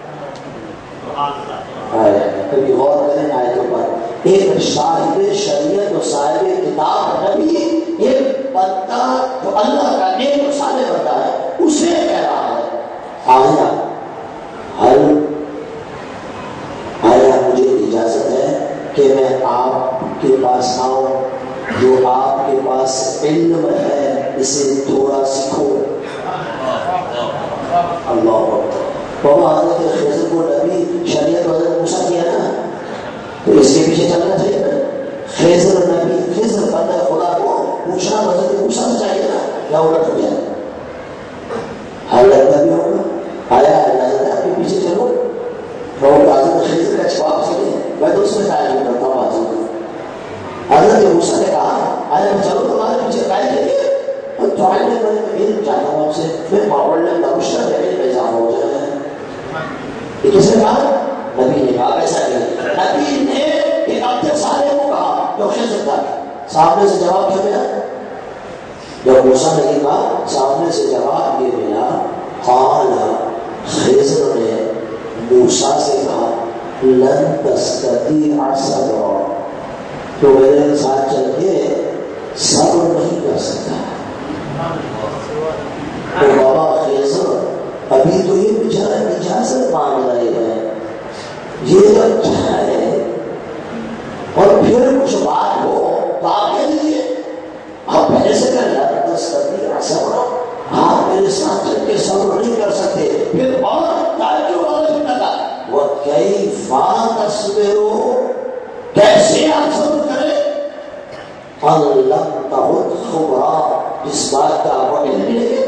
کبھی غور کریں آیتوں پر. ایک صاحب شریعت و صاحب کتاب نبی ایک بندہ جو اللہ کا نیک و صالح بندہ ہے اسے کہہ رہا ہے آیا حل آیا مجھے اجازت ہے کہ میں آپ کے پاس آؤں, جو آپ کے پاس علم ہے اسے تھوڑا سیکھو. اللہ بابا حضرت خضر کو نبی شریعت و حضرت موسیٰ کیا نا, تو اس کے پیچھے چلنا چاہیے نا. خضر نبی خضر بندہ خدا کو پوچھنا حضرت موسیٰ سے چاہیے نا, یا الٹ ہو گیا حضرت نبی ہوگا آیا اللہ آپ کے پیچھے چلو. حضرت خضر کا جواب سنیں, میں تو اس میں تعلیم کرتا ہوں حضرت حضرت موسیٰ نے کہا آیا چلو تمہارے پیچھے قائد کے لیے تو آئے میں علم چاہتا ہوں آپ سے, میں ماحول میں نوشتہ دینے میں اضافہ ہو جائے. یہ کس نے کہا؟ نبی نے کہا. ایسا نہیں, نبی نے ایک اپنے سارے کو کہا جو خضر تھا. سامنے سے جواب کیا ملا؟ جب موسیٰ نے کہا سامنے سے جواب یہ ملا, قال خضر نے موسیٰ سے کہا لن تستطیع صبرا, تو میرے ساتھ چل کے صبر نہیں کر سکتا. تو بابا خضر ابھی تو یہ بیچارہ اجازت مانگ رہے ہیں, یہ جب چاہے اور پھر کچھ بات ہو تو آپ کہہ دیجیے آپ پہلے سے کر لن تستطیع صبرا, آپ میرے ساتھ چل کے صبر نہیں کر سکتے. پھر اور تعجب والا جملہ تھا وَكَيْفَ تَصْبِرُ, کیسے آپ صبر کریں ان لم تَعُدْ خُبْرًا, جس بات کا آپ کو علم ملے گا.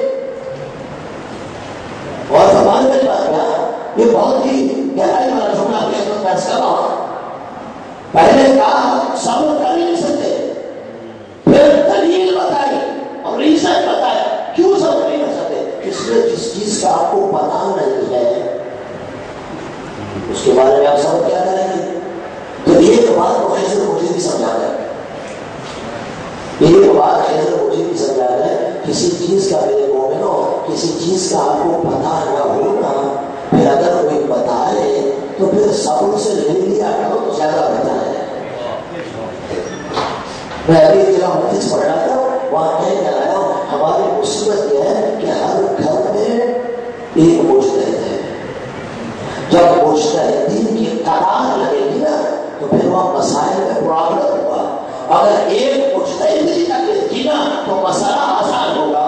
اور ہمارے میں بات کیا, یہ بہت ہی گہرائی والا جملہ آپ کے خدمت پیش کر رہا ہوں. پہلے کہا صبر کر ہی نہیں سکتے, پھر دلیل بتائی اور ریزن بتایا کیوں صبر نہیں کر سکتے. اس لیے جس چیز کا آپ کو پتا نہیں ہے اس کے بارے میں آپ صبر کیا کریں گے. تو ایک بات کو خضر مجھے بھی سمجھا ہے, ایک بات خضر مجھے بھی سمجھا ہے, کسی چیز کا میرے مومنو کسی چیز کا آپ کو پتا نہ ہونا, پھر اگر کوئی بتائے تو پھر صبر سے لے لیا کرو تو زیادہ بہتر ہے. میں ابھی ایک جگہ حدیث پڑھ رہا تھا, وہاں کہہ کر آیا ہوں ہماری مصیبت یہ ہے کہ ہر گھر میں ایک مجتہد ہے. جب مجتہدین کی قطار لگے گی نا تو پھر وہاں مسائل میں پرابلم ہوگا. اگر ایک مجتہد کی نا تو مسئلہ آسان ہوگا.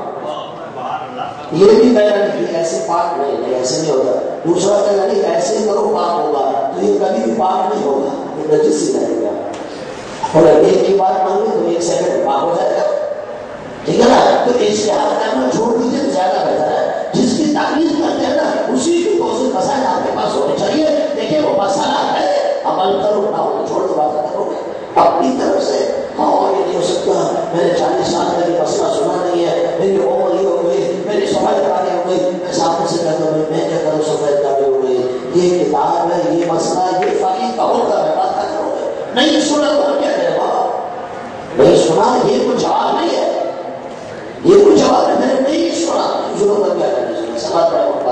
یہ بھی کہہ رہا ہے کہ ایسے پاک نہیں نہیں ایسے نہیں ہوگا. دوسرا کہہ رہا ہے ایسے کرو پاک ہوگا, تو یہ کبھی بھی پاک نہیں ہوگا, یہ نجس ہی رہے گا. اور ایک کی بات مانگے تو ایک سیکنڈ میں پاک ہو جائے گا, ٹھیک ہے نا. تو اجتہاد کرنا چھوڑ دیجیے تو زیادہ بہتر ہے. جس کی تعریف کرتے ہیں نا اسی کی کوشش مسائل آپ کے پاس ہونے چاہیے. دیکھیں وہ مسئلہ ہے, عمل کرو نہ ہو چھوڑ دو, بات کرو گے اپنی طرف سے. ہاں یہ نہیں ہو سکتا, میں نے چالیس سال کا یہ مسئلہ سنا نہیں ہے, میری عمر یہ ہو گئی, میری سمجھ داری ہو گئی, میں سامنے سے کہتا ہوں میں کیا کروں سمجھ داری ہو گئی, یہ کتاب ہے, یہ مسئلہ, یہ فقیر کا ہوگا, میں بات کر کروں گے. نہیں سنا تو ہم کیا کریں بابا, نہیں سنا یہ کوئی جواب نہیں ہے, یہ کوئی جواب ہے, میں نے نہیں سنا ضرورت کیا کریں. سلام پڑھے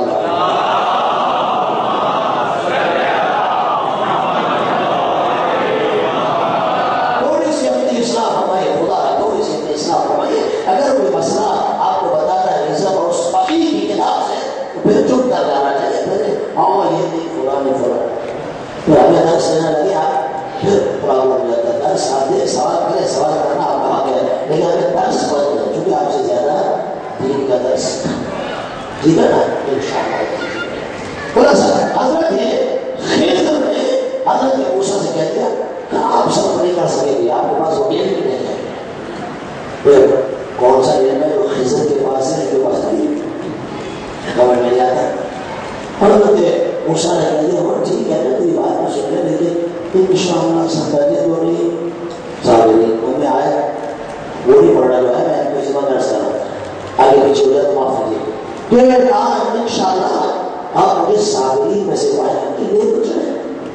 اگر کوئی مسئلہ آپ کو بتاتا ہے رزق اور اس فقیر کی کتاب سے تو پھر چپ کر جانا چاہیے. پھر ہاں یہ نہیں فلاں نہیں فلاں, پھر ہمیں درس دینا لگے آپ پھر پرابلم ہو جاتا ہے. درس آپ دے سوال کرے, سوال کرنا آپ کہاں گئے, لیکن ہمیں درس سمجھ لیں چونکہ آپ سے زیادہ دین کا درس, ٹھیک ہے نا. تھوڑا سا حضرت خضر نے حضرت موسیٰ سے کہہ دیا کہ آپ سب نہیں کر سکیں گے, آپ کے پاس وہ علم بھی نہیں ہے. کون سا علم ہے جو خضر کے پاس ہے, جو پاس نہیں خبر مل جاتا ہے. حضرت موسیٰ نے کہہ دیا وہ ٹھیک ہے نا تیری بات میں سن لے, لیکن انشاءاللہ سمجھے تو نہیں صابرین. ان میں آئے وہ نہیں پڑھ رہا جو ہے, میں کوئی زبان درس کر رہا تھا, آگے پیچھے ہو جائے تو معاف کیجیے. تو میں نے کہا انشاءاللہ آپ مجھے صابرین میں سے پائیں کہ لے تو چلیں.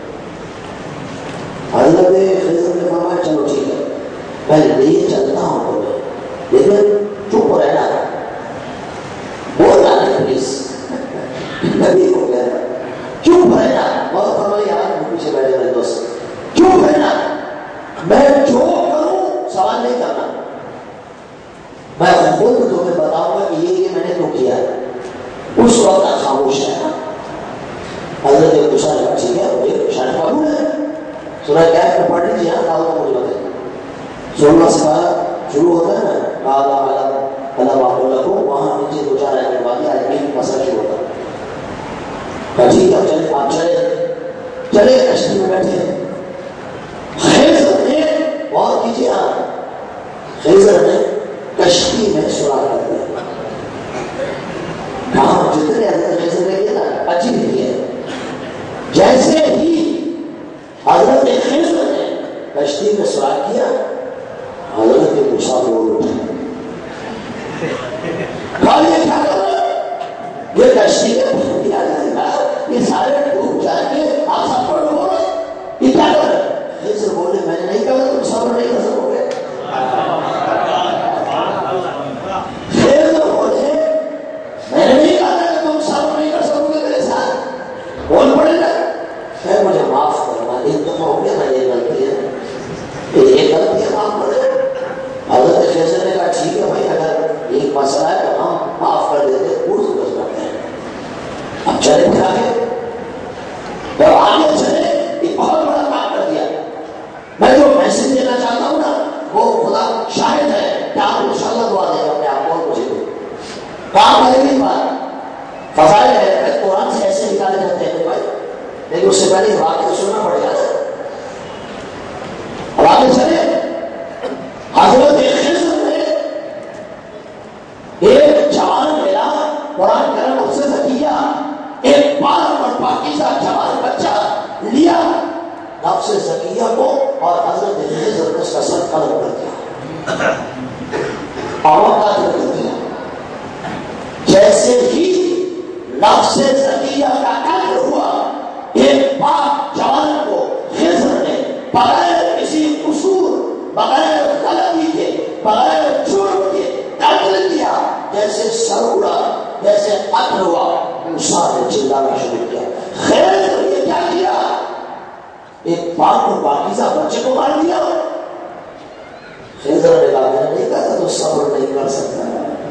حضرت خضر نے فرمایا چلو ٹھیک ہے میں لے چلتا ہوں تمہیں, لیکن چپ رہنا, بولنا تمہیں بتاؤں گا کہ یہ یہ میں نے تو کیا ہے. اس وقت خاموش ہے. حضرت موسیٰ نے کہا ٹھیک ہے مجھے شاید معلوم ہے سورہ کہف میں پڑھ لیجیے. ہاں کہا تو مجھے بتائیے. سولہ سے پارہ شروع ہوتا ہے نا قال علم علم اقول لكم, وہاں نیچے دو چار آیتیں بعد آیت میں مسئلہ شروع ہوتا ہے. کہا ٹھیک ہے چلے آپ چلے چلے کشتی میں بیٹھے. خضر نے غور کیجیے آپ خضر نے کشتی میں سوراخ کر دیا. کہاں جتنے حضرت خضر نے کیا نا عجیب نہیں ہے. جیسے ہی حضرت خضر نے کشتی میں سوراخ کیا حضرت موسیٰ بول اٹھے. کہا یہ کیا کر رہے ہیں؟ یہ کشتی میں پھر دیا جائے گا, یہ سارے ڈوب جائیں گے, آپ سب پر ڈوبو گے, یہ کیا کر رہے ہیں؟ خضر بولے میں نے نہیں کہا تم صبر نہیں کر سکو گے. خضر بولے میں نے نہیں کہا کہ تم صبر نہیں کر سکو گے میرے ساتھ. بول پڑے نا خیر مجھے معاف کرنا, ایک دفعہ ہو گیا میں یہ غلطی ہے یہ غلطی ہے معاف کرے. حضرت خضر نے کہا ٹھیک ہے بھائی اگر ایک مسئلہ ہے تو ہم معاف کر دیتے پور سے بچ کرتے ہیں. اب چلے پھر آگے اور آگے چلے. ایک بہت بڑا کام کر دیا. میں جو میسج دینا چاہتا ہوں نا وہ خدا شاہد ہے کہ آپ انشاءاللہ دعا دیں گے اپنے آپ کو مجھے دے. کام کرے گی بات فضائل ہے قرآن سے ایسے نکالے جاتے ہیں بھائی, لیکن اس سے پہلے واقعہ سننا پڑے گا. اب آگے چلے. حضرت خضر نے ایک جوان ملا قرآن کرم اس سے ذکیہ ایک پاک اور پاکیزہ جوان بچہ لیا نفس ذکیہ کو اور حضرت خضر نے اس کا سر قلم کر دیا اور قاتل کر دیا. جیسے ہی نفس ذکیہ کا قتل ہوا ایک پاک جوان کو خضر نے بغیر کسی قصور بغیر غلطی کے بغیر جرم کے قتل کیا. جیسے سر اڑا جیسے قتل ہوا موسیٰ نے چلانا شروع کیا خضر یہ کیا کیا؟ ایک پاک اور پاکیزہ بچے کو مار دیا. خضر نے کہا میں نے نہیں کہا تو صبر نہیں کر سکتا.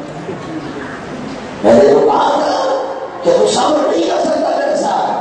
میں نے تو کہا تھا کہ تو صبر نہیں کر سکتا میرے ساتھ.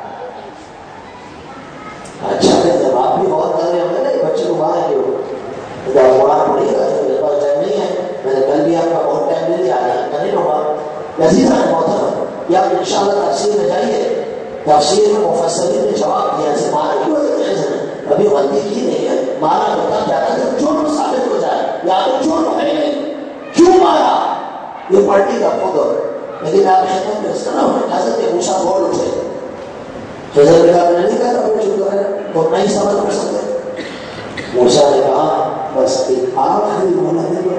اچھا ہے جب آپ بھی غور کر رہے ہوں گے نا بچے کو باہر کیوں قرآن پڑھیے گا جو میرے پاس ٹائم نہیں ہے. میں نے کل بھی آپ کا بہت ٹائم لے لیا نہیں ہوگا. لذیذہ ہے محترم یا ان شاء اللہ تفسیر میں جائیے. تفسیر میں مفسرین نے جواب دیا ایسے مانا کیوں ہے ابھی غلطی کی نہیں ہے. مانا ہوتا جاتا ہے جب جرم ثابت ہو جائے یا تو جرم ہے نہیں کیوں مارا یہ پڑھنے کا خود ہو. لیکن آپ خدمت میں اس طرح ہونے حضرت موسیٰ بول اٹھے. خضر نے کہا میں نے نہیں کہا اپنے جو ہے تو نہیں سمجھ کر سکتے. موسیٰ نے کہا بس ایک آخری مولا دے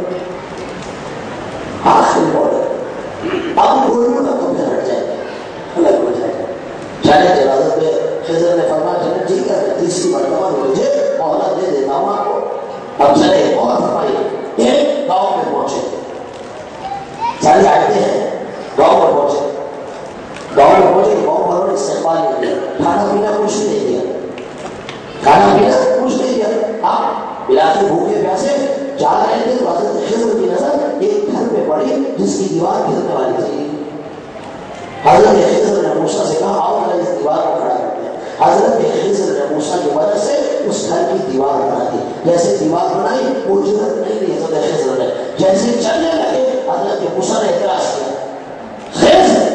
آخری مولا اب بولوں نا تو پھر ہٹ جائے الگ ہو جائے. چلے جنازت پہ خضر نے فرمایا چلے ٹھیک ہے تیسری مرتبہ مجھے مولا دے دیتا ہوں آپ کو. اب چلے اور فرمائیے ایک گاؤں میں پہنچے. چلے آتے ہیں گاؤں میں پہنچے. گاؤں میں پہنچے گاؤں والوں نے استقبال نہیں کیا. کھانا پینا کچھ نہیں دیا. کھانا پینا کچھ نہیں دیا. آپ بلاتے بھوکے پیاسے جا رہے تھے تو حضرت خضر کی نظر ایک گھر پہ پڑی جس کی دیوار گرنے والی تھی. حضرت خضر نے موسیٰ سے کہا آؤ ذرا اس دیوار کو کھڑا کرتے ہیں. حضرت خضر نے موسیٰ کی مدد سے اس گھر کی دیوار بنا دی. جیسے دیوار بنائی وہ جرأت نہیں لی حضرت خضر نے. جیسے چلنے لگے حضرت موسیٰ نے اعتراض کیا خضر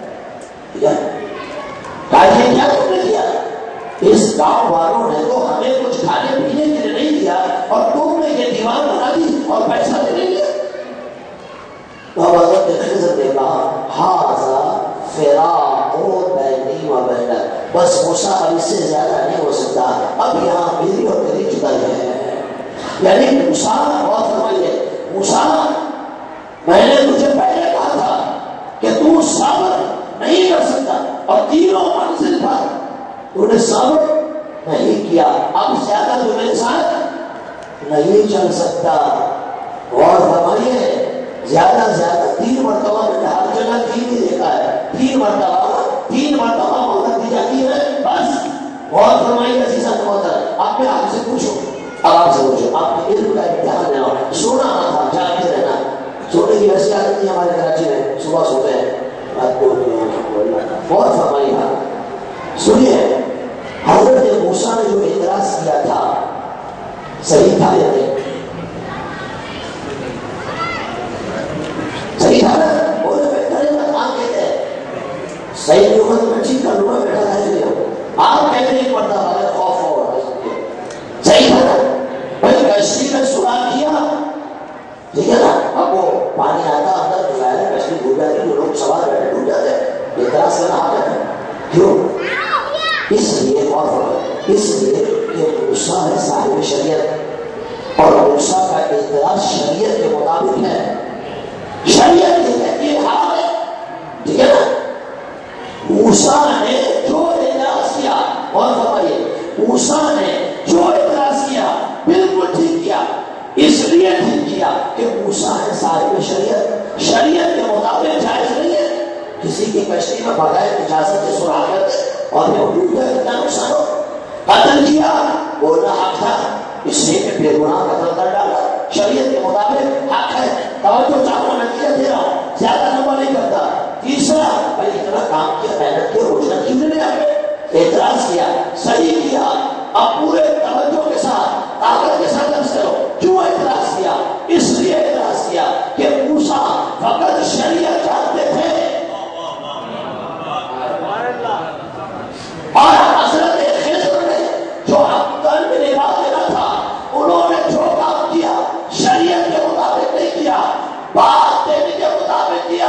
کیا تم نے کیا؟ اس گاؤں والوں نے تو ہمیں کچھ کھانے پینے کے لیے نہیں دیا اور تم نے یہ دیوار بنا دی اور پیسہ دینے لیا. تو حضرت خضر نے کہا ھذا فراق بینی و بینک. بس موسیٰ اب اس سے زیادہ نہیں ہو سکتا. اب یہاں میری اور تیری جدائی ہے. یعنی موسیٰ اور فرمائیے موسیٰ میں نے تجھے پہلے کہا تھا کہ تو صبر نہیں کر سکتا اور تینوں منزل پر تو نے صبر نہیں کیا. اب زیادہ تو میرے ساتھ نہیں چل سکتا. اور فرمائیے زیادہ زیادہ تین مرتبہ میں نے ہر جگہ تین ہی دیکھا ہے. تین مرتبہ تین مرتبہ مہلت دی جاتی ہے بس. اور فرمائیے عزیزہ محترم اب میں آپ سے پوچھوں اب آپ سے پوچھوں آپ نے علم کا امتحان لینا سونا تھا جاگتے رہنا سونے کی ویسی عادت نہیں ہمارے کراچی میں، صبح سوتے ہیں رات کو بہت فرمائی ہے. سنیے حضرت موسیٰ نے جو اعتراض کیا تھا صحیح تھا یا نہیں؟ صحیح تھا نا؟ بولے بیٹھے میں کام کہتے ہیں صحیح نہیں ہوگا تو میں ٹھیک کر لوں گا، بیٹھا رہے لیا آپ کہتے ہیں پڑھتا ہمارے خوف ہو. صحیح تھا نا؟ بھائی کشتی میں سوراخ کیا ٹھیک ہے نا، اب وہ پانی آتا اندر ڈلایا کشتی ڈوب جاتی، جو لوگ سوار بیٹھے ڈوب جاتے. اعتراض کرنا حق ہے کیوں؟ اس لیے اور اس لیے کہ موسیٰ ہے صاحب شریعت، اور موسیٰ کا اعتراض شریعت کے مطابق ہے. شریعت یہ کہتی ہے حرام ہے، ٹھیک ہے نا. موسیٰ نے جو اعتراض کیا، اور فرمائیے موسیٰ نے جو اعتراض کیا بالکل ٹھیک کیا. اس لیے ٹھیک کیا کہ موسیٰ ہے صاحب شریعت، شریعت کے مطابق جائز نہیں ہے کسی کی کشتی میں بغیر اجازت کے سوراخ کرتے اور پھر ڈوب گئے. اتنا نقصان ہو، قتل کیا بولنا حق تھا اس لیے کہ بے گناہ قتل کر ڈالا، شریعت کے مطابق حق ہے. توجہ چاہوں نتیجہ دے رہا ہوں، زیادہ لمبا نہیں کرتا. تیسرا بھائی اتنا کام کیا، محنت کی، روشن کیوں نہیں آپ اعتراض کیا، صحیح کیا. اب پورے توجہ کے ساتھ طاقت کے ساتھ درس کرو. کیوں اعتراض کیا؟ اس لیے اعتراض کیا کہ موسیٰ فقط شریعت جانتے تھے اور حضرت خضر نے جو عقل میں نبھا دینا تھا انہوں نے جو کام کیا شریعت کے مطابق نہیں کیا، بات دینے کے مطابق کیا.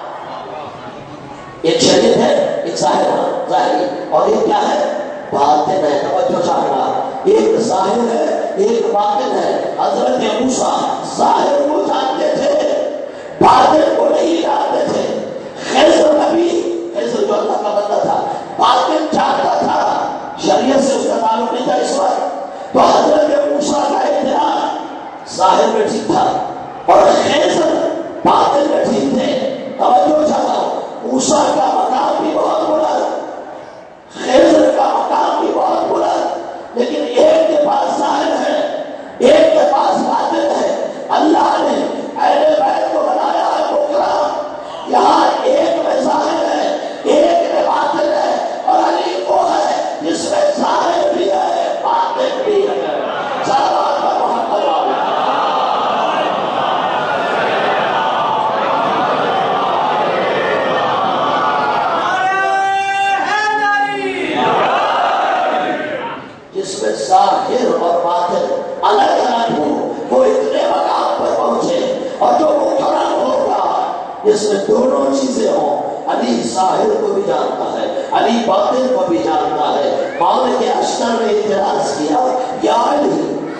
ایک شریعت ہے، ایک ظاہر ظاہری، اور ایک کیا ہے باطن ہے. توجہ چاہنا، ایک ظاہر ہے ایک باطن ہے. حضرت موسیٰ ظاہر کو جانتے تھے، باطن کو نہیں جانتے تھے. خضر نبی، خضر جو اللہ کا بندہ تھا، باطن جانتا تھا، شریعت سے اس کا تعلق نہیں تھا. اس وقت تو حضرت موسیٰ کا اعتراض ظاہر میں ٹھیک تھا اور خضر باطن میں ٹھیک تھے. توجہ چاہتا ہوں، موسیٰ کا مقام بھی بہت بلند، خضر کا مقام بھی بہت بلند، لیکن ایک کے پاس ظاہر ہے ایک کے پاس باطن ہے. اللہ نے اہل بیت کو بنایا ہے مکرم، یہاں ایک میں ظاہر ہے ایک میں باطن ہے، اور علی وہ ہے جس میں ظاہر بھی ہے باطن بھی ہے. صلوات پر محمد علیہ. جس میں ظاہر اور باطن الگ الگ ہو، وہ اتنے مقام پر پہنچے. اور جو مکرم ہوگا جس میں دونوں چیزیں ہوں، علی ظاہر کو بھی جانتا ہے، علی باطن کو بھی جانتا ہے. مالک اشتر نے اعتراض کیا، یا علی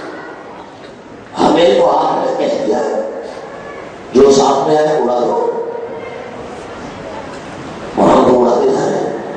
ہمیں تو آپ نے کہہ دیا جو سامنے آئے اڑا دو، اور ہم تو اڑاتے ہیں.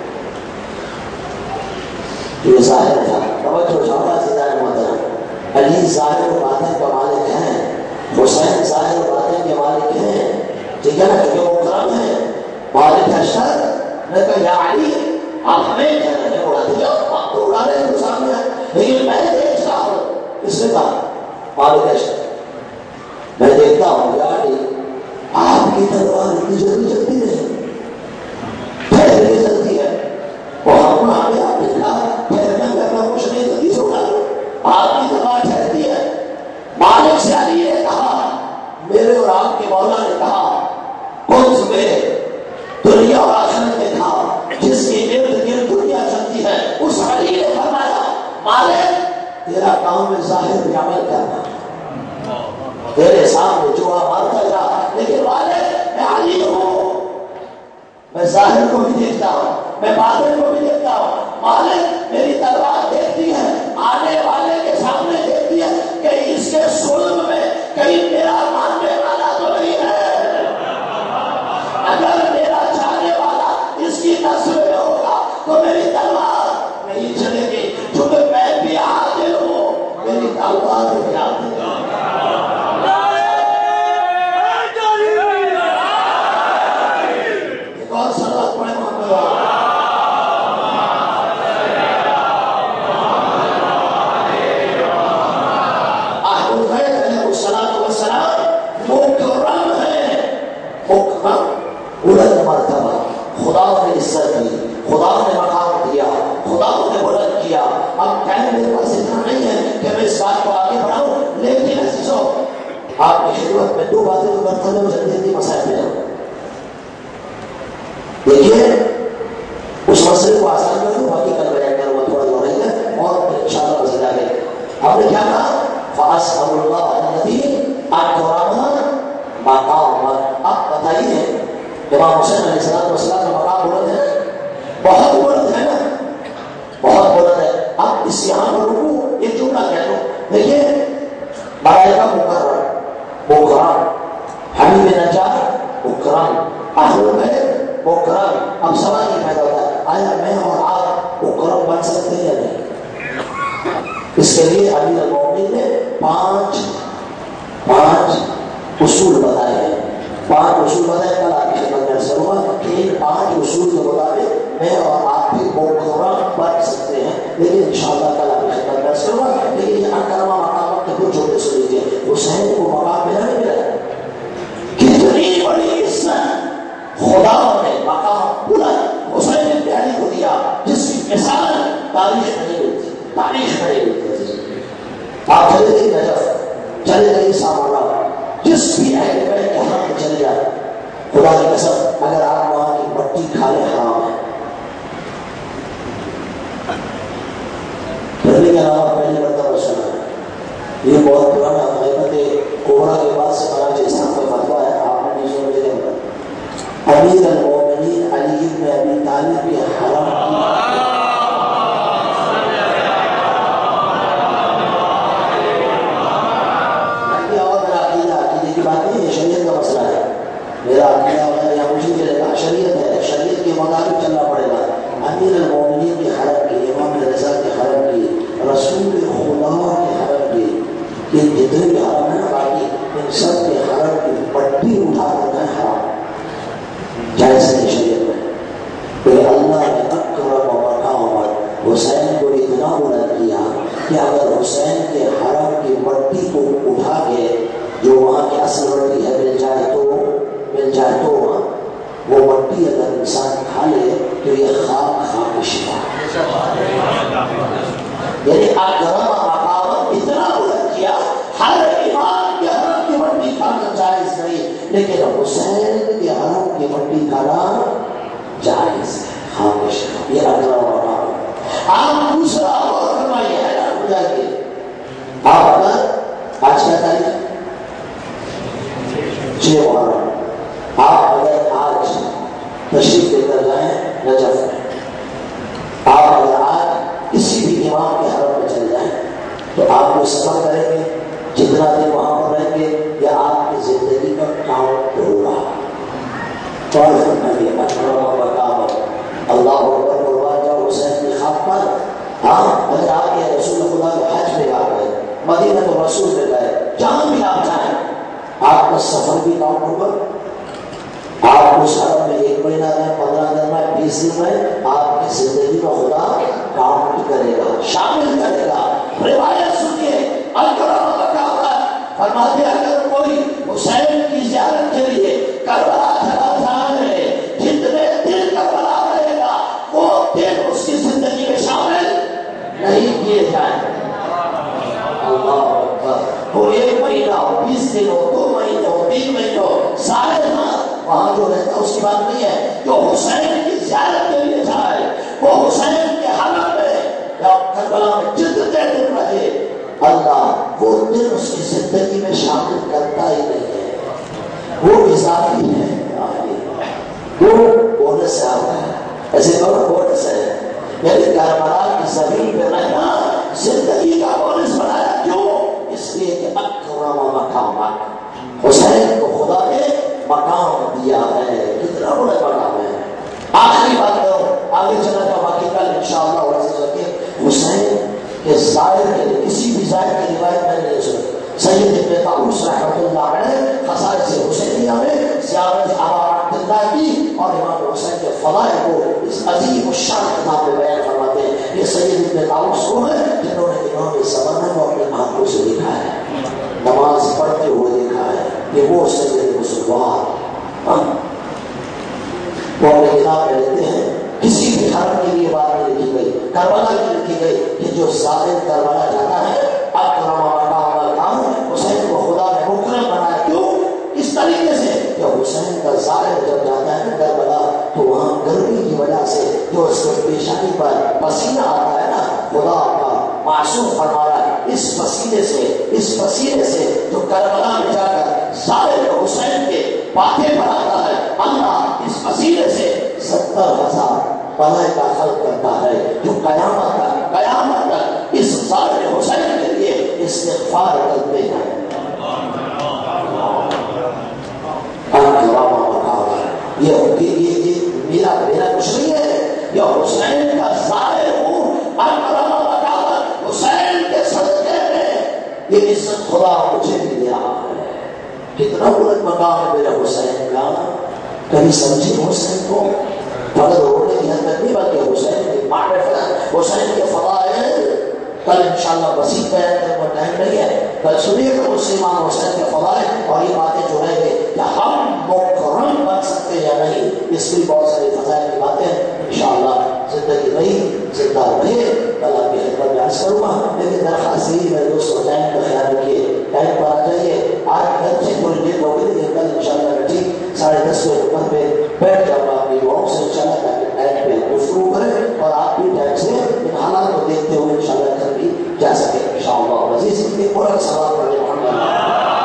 یہ ظاہر تھا. توجہ چاہتا سیدھا محترم، علی ظاہر و باطن کا مالک ہے، حسین ظاہر و باطن کے مالک ہیں، ٹھیک ہے نا، کیونکہ وہ مکرم ہے. مالک اشتر نے کہا یا علی آپ ہمیں کہہ رہے ہیں اڑا دیا، آپ تو اڑا رہے ہیں تو سامنے آئے، لیکن میں دیکھ رہا ہوں. اس نے کہا مالک اشتر میں دیکھتا ہوں یا علی آپ کی تلوار اتنی جلدی چلتی نہیں، پھیل کے چلتی ہے، اور ہم ہمیں آپ نے کہا پھیلنا کرنا کچھ نہیں، جلدی سے اڑا دو، آپ کی تلوار ٹھہرتی ہے. مالک سے علی نے کہا میرے اور آپ کے مولا نے کہا خود میں دنیا اور آخرت میں تھا جس کے ارد گرد دنیا چلتی ہے. اس علی نے فرمایا مالک تیرا کام میں ظاہر پہ عمل کرنا، تیرے سامنے جو مارتا جا، لیکن مالک میں علی ہوں، میں ظاہر کو بھی دیکھتا ہوں، میں باطن کو بھی دیکھتا ہوں. مالک میری تلوار دیکھتی ہے، آنے والے کے سامنے دیکھتی ہے کہ اس کے سلم میں کہیں میرا ماننے والا تو نہیں ہے. اگر میرا چاہنے والا اس کی نسل میں ہوگا تو میری تلوار نہیں چلے گی، کیونکہ میں بھی عادل ہوں، میری تلوار بھی عادل ہے. ایک اور صلوات پڑھیں محمد علیہ. مکرم بلند مرتبہ، خدا نے عزت دی، خدا نے مقام دیا، خدا نے بلند کیا. اب کہنے میرے پاس اتنا نہیں ہے کہ میں اس بات کو آگے بڑھاؤں، لیکن عزیزو آپ کی خدمت میں دو باتیں تو کرتا ہوں جلدی جلدی مسائل میں ہوں. دیکھیے اس مسئلے کو آسان کر دوں، باقی کل بیان کروں گا، تھوڑا دور رہے گا اور پھر انشاءاللہ مسئلہ آگے. ہم نے کیا کہا؟ فَأَسْأَلُ اللَّهَ الَّذِي أَكْرَمَ مَقَامًا. اب بتائیے امام حسین علیہ السلام والسلام کا مقام بلند ہے، بہت بلند ہے نا، بہت بلند ہے. اب اس یہاں پر رکو ایک جملہ کہہ دو. دیکھیے ملائکہ مکرم مکرم، حبیب نجار مکرم، اہل بیت مکرم. اب سوال یہ پیدا ہوتا ہے آیا میں اور آپ مکرم بن سکتے ہیں یا نہیں؟ اس کے لیے امیر المومنین نے پانچ پانچ اصول بتائے ہیں. پانچ اصول بتائے. کل آپ کی خدمت میں عرض ہوا کہ ان پانچ اصول کے مطابق میں اور آپ بھی مکرم بن سکتے ہیں. لیکن انشاءاللہ کل آپ کی خدمت میں عرض ہوا لیکن یہ اکرما مقام کے کچھ چھوٹے سے لیجیے. حسین کو مقام ملا نہیں ملا؟ کتنی بڑی عزت خدا نے مقام بلند حسین ابن علی کو دیا جس کی مثال تاریخ نہیں ملتی، تاریخ نہیں ملتی. آپ چلے گئے نجف، چلے گئے سامرا، جس بھی اہل بیت کے حرم میں چلے جائے، خدا کی قسم اگر آپ وہاں کی مٹی کھا لے حرام ہے. پہلے کے علاوہ پہلے مرتبہ سنا ہے یہ بہت پرانا غیبت کوبرا کے بعد سے کراچی اسلام کا فتویٰ ہے. آپ نے نہیں سن مجھے بتا امیر المومنین علی بن ابی طالب کے حرم کی میرا عقیدہ وغیرہ یا مجھے چلے گا، شریعت ہے، شریعت کے مطابق چلنا پڑے گا. امیر المومنین کے حرم کی، امام رضا کے حرم کی، رسول خدا کے حرم کی، یہ جتنے بھی حرم ہیں باقی ان سب کے حرم کی پٹی اٹھا کرنا ہے حرام، جائز نہیں شریعت میں. کہ اللہ نے اکرم و مقام حسین کو اتنا بلند کیا کہ اگر حسین کے حرم کی مٹی کو اٹھا کے جو وہاں کی اصل مٹی ہے مل جائے تو مل جائے تو وہ مٹی اگر انسان کھا لے تو یہ خاک خاک شفا. یعنی اکرم مقام اتنا بلند کیا ہر امام کے حرم کی مٹی کھانا جائز نہیں، لیکن حسین کے حرم کی مٹی کھانا جائز ہے، خاک شفا. یہ اکرم مقام. آپ دوسرا اور فرمائیے حیران ہو جائیں گے. آپ اگر آج کیا تاریخ چھ محرم، آپ اگر آج تشریف لے کر جائیں نجف میں، آپ اگر آج کسی بھی امام کے حرم میں چلے جائیں تو آپ کو سفر کریں گے جتنا دن وہاں پر رہیں گے یا آپ کی زندگی کا کاؤنٹ ہوگا. اللہ اکبر قربان جاؤ حسین کی خاک پر. ہاں اگر آپ کے رسول خدا کے حج میں آپ گئے، مدینہ تو رسول میں گئے، جہاں بھی آپ جائیں آپ کا سفر بھی کاؤنٹ ہوگا. آپ اس حرم میں ایک مہینہ میں، پندرہ دن میں، بیس دن میں، آپ کی زندگی کا خدا کاؤنٹ کرے گا، شامل کرے گا. روایت سنیے اکرم مقام فرماتے اگر کوئی حسین کی زیارت کے لیے کربلا چلا جائے، جتنے دن کربلا رہے گا وہ دن اس کی زندگی میں شامل نہیں کیے جائیں. اللہ اکبر. وہ ایک مہینہ ہو، بیس دن ہو، دو مہینے ہو، تین مہینے ہو، سارے ماہ وہاں جو رہتا اس کی بات نہیں ہے. جو حسین کی زیارت کے لیے جائے وہ حسین کے حرم میں یا کربلا میں جتنے دن رہے اللہ وہ دن اس کی زندگی میں شامل کرتا ہی نہیں ہے. وہ اضافی ہے، وہ بونس سے آتا ہے. ایسے بڑا بونس ہے. یعنی کربلا کی زمین پہ رہنا زندگی کا بونس بنایا. کیوں؟ اس لیے کہ اکرم مقام حسین کو خدا نے مقام دیا ہے. کتنا بڑا مقام ہے. آخری بات کرو آگے چلا جاؤ، باقی کل انشاءاللہ حسین کے ظاہر کے لیے کسی بھی ظاہر کی روایت میں نہیں سنی. سید ابن طاؤس رحمۃ اللہ علیہ خصائص حسینیہ میں زیارت ابا عبداللہ کی اور امام حسین کے فضائل کو اس عظیم الشان کتاب میں بیان فرماتے ہیں. یہ سید ابن طاؤس کو ہے جنہوں نے امام زمانہ کو اپنے ہاتھوں سے لکھا ہے، نماز پڑھتے ہوئے دیکھا ہے. یہ وہ سید مسلمان بنا میں لیتے ہیں کسی بھی حرم کے لیے بات نہیں لکھی گئی، کربلا کی لکھی گئی کہ جو ظالم کربلا جاتا ہے اکرم مقام اللہ، حسین کو خدا نے مکرم بنایا. کیوں؟ اس طریقے سے کہ حسین کا ظاہر جب جاتا ہے کربلا تو وہاں گرمی کی وجہ سے جو اس کے پیشانی پر پسینہ آتا ہے نا، خدا کا معصوم فرمایا اس پسینے سے اس پسینے سے جو کربلا میں جا کر ظاہر حسین کے پاتے پر آتا ہے، اللہ اس پسینے سے ستر ہزار بلائے کا خلق کرتا ہے جو قیامت تک قیامت تک اس ظاہر حسین کے لیے استغفار کرتے ہیں. یہ یہ میرا میرا کچھ نہیں ہے، یہ حسین کا ظاہر ہوں. حسین کے صدقے میں یہ عزت خدا مجھے بھی دے رہا ہے. کتنا بلند مقام ہے میرے حسین کا. کبھی سمجھے حسین کو فقط رونے کی حد تک نہیں بلکہ حسین کی معرفت، حسین کے فضائل. کل انشاءاللہ وسیع بیان کرنے کا ٹائم نہیں ہے، کل سنیے گا اس امام حسین کے فضائل اور یہ باتیں جو رہیں گے کہ ہم مکرم بن سکتے یا نہیں، اس کی بہت ساری فضائل کی باتیں انشاءاللہ زندگی نہیں زندہ رہے کل آپ کی خدمت میں عرض کروں گا. لیکن درخواست یہی میرے دوستوں ٹائم کا خیال رکھیے، ٹائم پر آ جائیے. آج گھر سے تھوڑی دیر ہو گئی لیکن کل انشاءاللہ میں ٹھیک ساڑھے دس بجے اوپر پہ بیٹھ جاؤں گا اپنی دعاؤں سے انشاءاللہ تاکہ ٹائم پہ گفتگو کریں اور آپ بھی ٹائم سے ان حالات کو دیکھتے ہوئے انشاءاللہ گھر بھی جا سکے انشاءاللہ. عزیز اتنی پورا سوال پڑھے محمد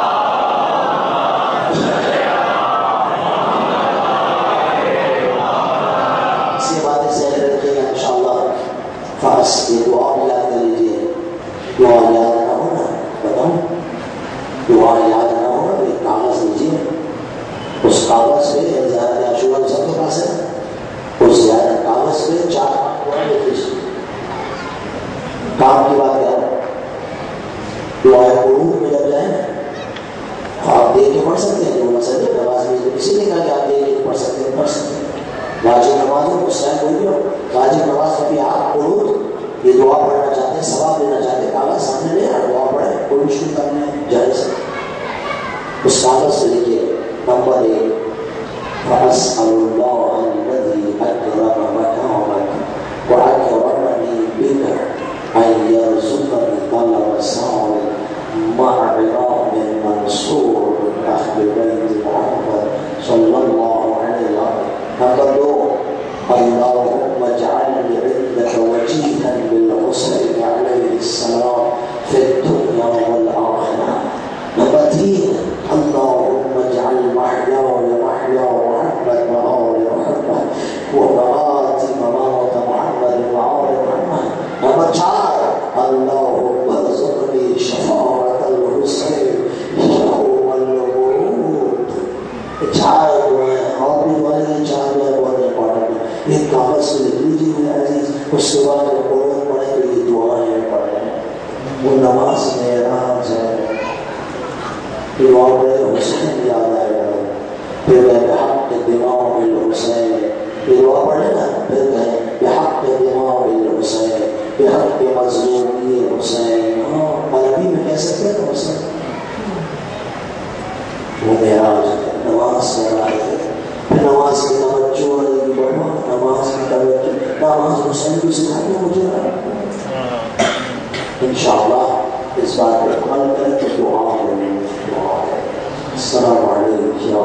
فاس یہ دعا بھی یاد کر لیجیے. دعا یاد نہ ہونا بتاؤں، دعا یاد نہ ہونا ایک کاغذ لیجیے، اس کاغذ پہ زیادہ عاشورہ سب کے پاس ہے، اس زیادہ کاغذ پہ چار دعا لکھ لیجیے. کام کی بات کر دعائیں قرون میں جب جائیں آپ دیکھ کے پڑھ سکتے ہیں. جو مسئلے نماز میں کسی نے کہا کہ آپ دیکھ کے پڑھ سکتے ہیں، پڑھ سکتے ہیں. واجب نماز میں اس ٹائم کوئی بھی ہو، واجب نماز میں بھی آپ قنوت یہ دعا پڑھنا چاہتے ہیں، ثواب لینا چاہتے ہیں، کاغذ سامنے لے اور دعا پڑھیں، کوئی مشکل کام نہیں جائز ہے. اس کاغذ سے لکھیے نمبر ایک فَأَسْأَلُ اللَّهَ الَّذِي أَكْرَمَ مَكَرَمَكَ وَأَكْرَمَنِي بِكَ أَن يَرْزُقَنِي طَلَبَ سَعْدٍ مَعَ عِرَاقٍ مَنْصُورٍ أَهْلِ بَيْتِ مُحَمَّدٍ صلی اللہ علیہ وسلم. نمبر دو اللهم اجعلني عندك وجيها بالحسين عليه السلام في الدنيا والآخرة. نمبر تین اللهم اجعل محياي محيا محمد وآل محمد ومماتي ممات محمد وآل محمد. نمبر چار اللهم ارزقني شفاعة الحسين يوم الورود. چار دعائیں اور بھی دعائیں چار دعائیں بہت امپورٹنٹ ہیں. ایک کاغذ سے لکھ لیجیے میرے عزیز، اس کے بعد جب قرآن پڑھیں تو یہ دعائیں پڑھیں. وہ نماز میں آرام سے یہ دعا پڑھے حسین یاد آئے گا، پھر کہیں بحق دماغ الحسین، یہ دعا پڑھے نا پھر کہیں بحق دماغ الحسین بحق مظلومی حسین. ہاں عربی میں کہہ سکتے ہیں تو حسین وہ معراج نماز میں آئے تھے. پھر نماز کی توجہ والے کی بڑھوا، نماز کی توجہ نماز حسین کی سکھائی مجھے انشاءاللہ اس بات پر عمل کریں تو دعا ہے. السلام علیکم یا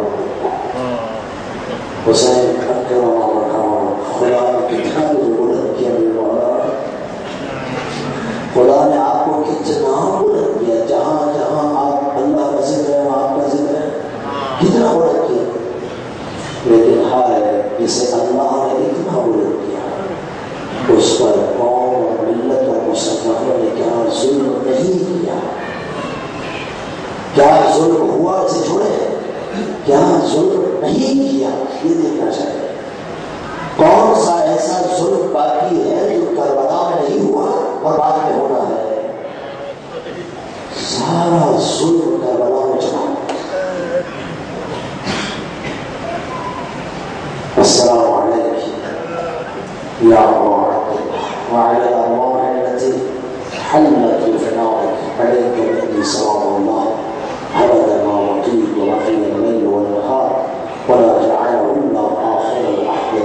حسین اکرم مقام. خدا نے کتنا بلند کیا میرے مولا، خدا نے آپ کو کتنا بلند کیا. جہاں جہاں آپ اللہ کا ذکر ہے آپ کا ذکر ہے کتنا بلند کیا. لیکن ہائے جسے اللہ نے اتنا بلند کیا اس پر قوم اور ملت اور مسلمانوں نے کیا ظلم نہیں کیا. کیا ظلم ہوا اسے چھوڑے، کیا ظلم نہیں کیا یہ دیکھنا چاہیے. کون سا ایسا ظلم باقی ہے جو کربلا میں نہیں ہوا اور بعد میں ہونا ہے. سارا ظلم کربلا میں چلا. السلام علیکم یا وعلى الأرواح التي حلت بفنائك عليك مني سلام الله أبدا ما بقيت وبقي الليل والنهار ولا جعله إلا آخر الأحوال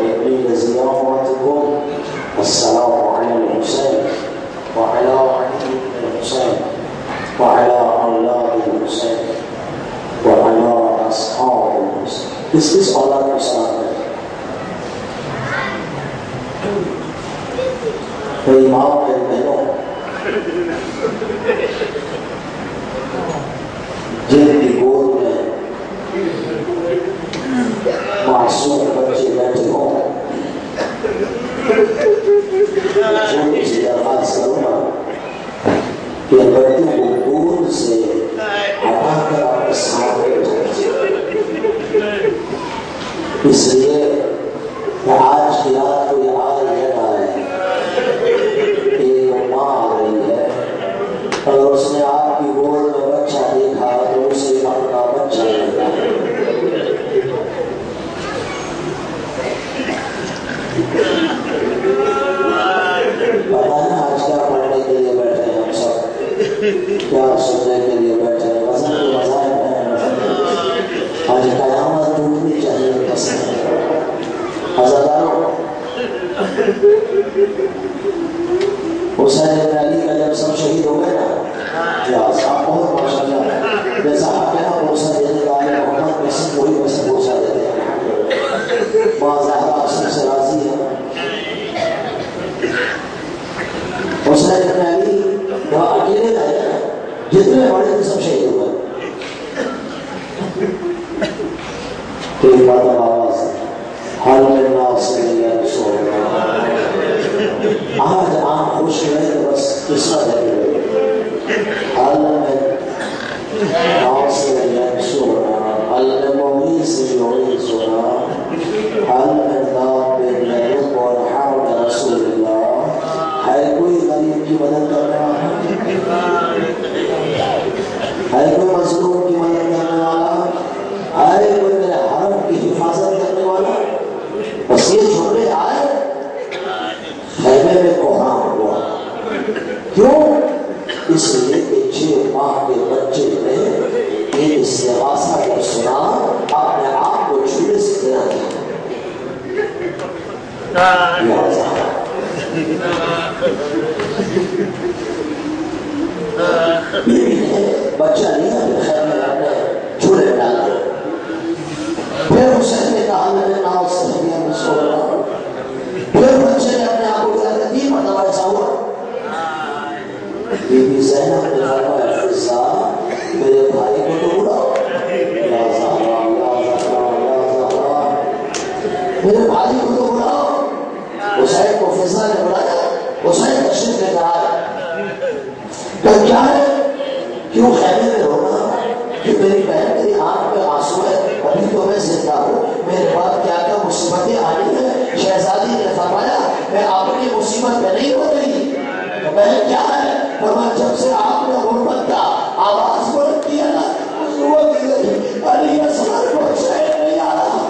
کس کس اولاد کو سلام کریں؟ میری ماں میری بہنوں، جن کی گود میں معصوم بچے بیٹھے ہوں، چھوٹی سی درخواست کروں گا کہ بچوں کو گود سے ہٹا کر اپنے سامنے بٹھائیے، اس لیے کہ آج کی رات کو یہ حال رہنا ہے کہ ایک ماں آ رہی ہے، اگر اس نے آپ کی گود میں بچہ دیکھا تو اسے اپنا بچہ لینا ہے۔ پتا ہے آج کیا پڑھنے کے لیے بیٹھے ہیں ہم سب، کیا سننے کے لیے بیٹھے ہیں؟ وزن کے مذاہب ہیں، آج قیامت ٹوٹنی چاہیے بس عزاداروں۔ حسین بن علی کا جب سب شہید ہو گئے نا، کیا صاحب بہت ماشاء اللہ، جیسا آپ کہنا بھروسہ دینے والے محمد میں سے وہی ویسے بھروسہ دیتے ہیں، ماں زہرا سب سے راضی ہے۔ حسین بن علی وہاں اکیلے رہے، جتنے بڑے تھے سب شہید ہو گئے۔ کوئی بات آواز حال میں ناس سے نہیں سو آج آن خوش رہے تو بس قصہ دے حال میں ناس سے نہیں سونا، حال میں موہی سے جوڑی سونا، حال میں نام میں نیت اور حال رسول اللہ، ہے کوئی غریب کی مدد کرنا، ہے کوئی مظلوم کی مدد کرنے والا، ہے کوئی میرے حرم کی حفاظت کرنے والا، بس یہ چھوڑے آئے خیمے میں کوہرام ہوا۔ کیوں؟ اس لیے کہ چھ ماہ کے بچے نے یہ استغاثہ جب سنا اپنے آپ کو چھوڑے سے دینا کیا بچہ نہیں ہے، خیر میں اپنے چھوڑے ڈالا۔ پھر حسین نے کہا میں نے ناؤ سے دیا میں سو رہا ہوں، پھر بچے نے اپنے آپ کو کہا کہ تین مرتبہ ایسا ہوا۔ بی بی زینب نے فرمایا فضا میرے بھائی کو تو بلاؤ، یا زہرا یا زہرا یا زہرا، میرے بھائی کو تو بلاؤ۔ حسین کو فضا نے بلایا، حسین تشریف لے کر آیا، کہ کیا ہے کیوں خیمے میں رونا، کہ میری بہن میری آنکھ میں آنسو ہے، ابھی تو میں زندہ ہوں، میرے بعد کیا کیا مصیبتیں آنی ہیں۔ شہزادی نے فرمایا میں اپنی مصیبت میں نہیں ہو رہی، بہن کیا ہے؟ فرمایا جب سے آپ نے غربت کا آواز بلند کیا نا وہ علی اصغر کو چین نہیں آ رہا۔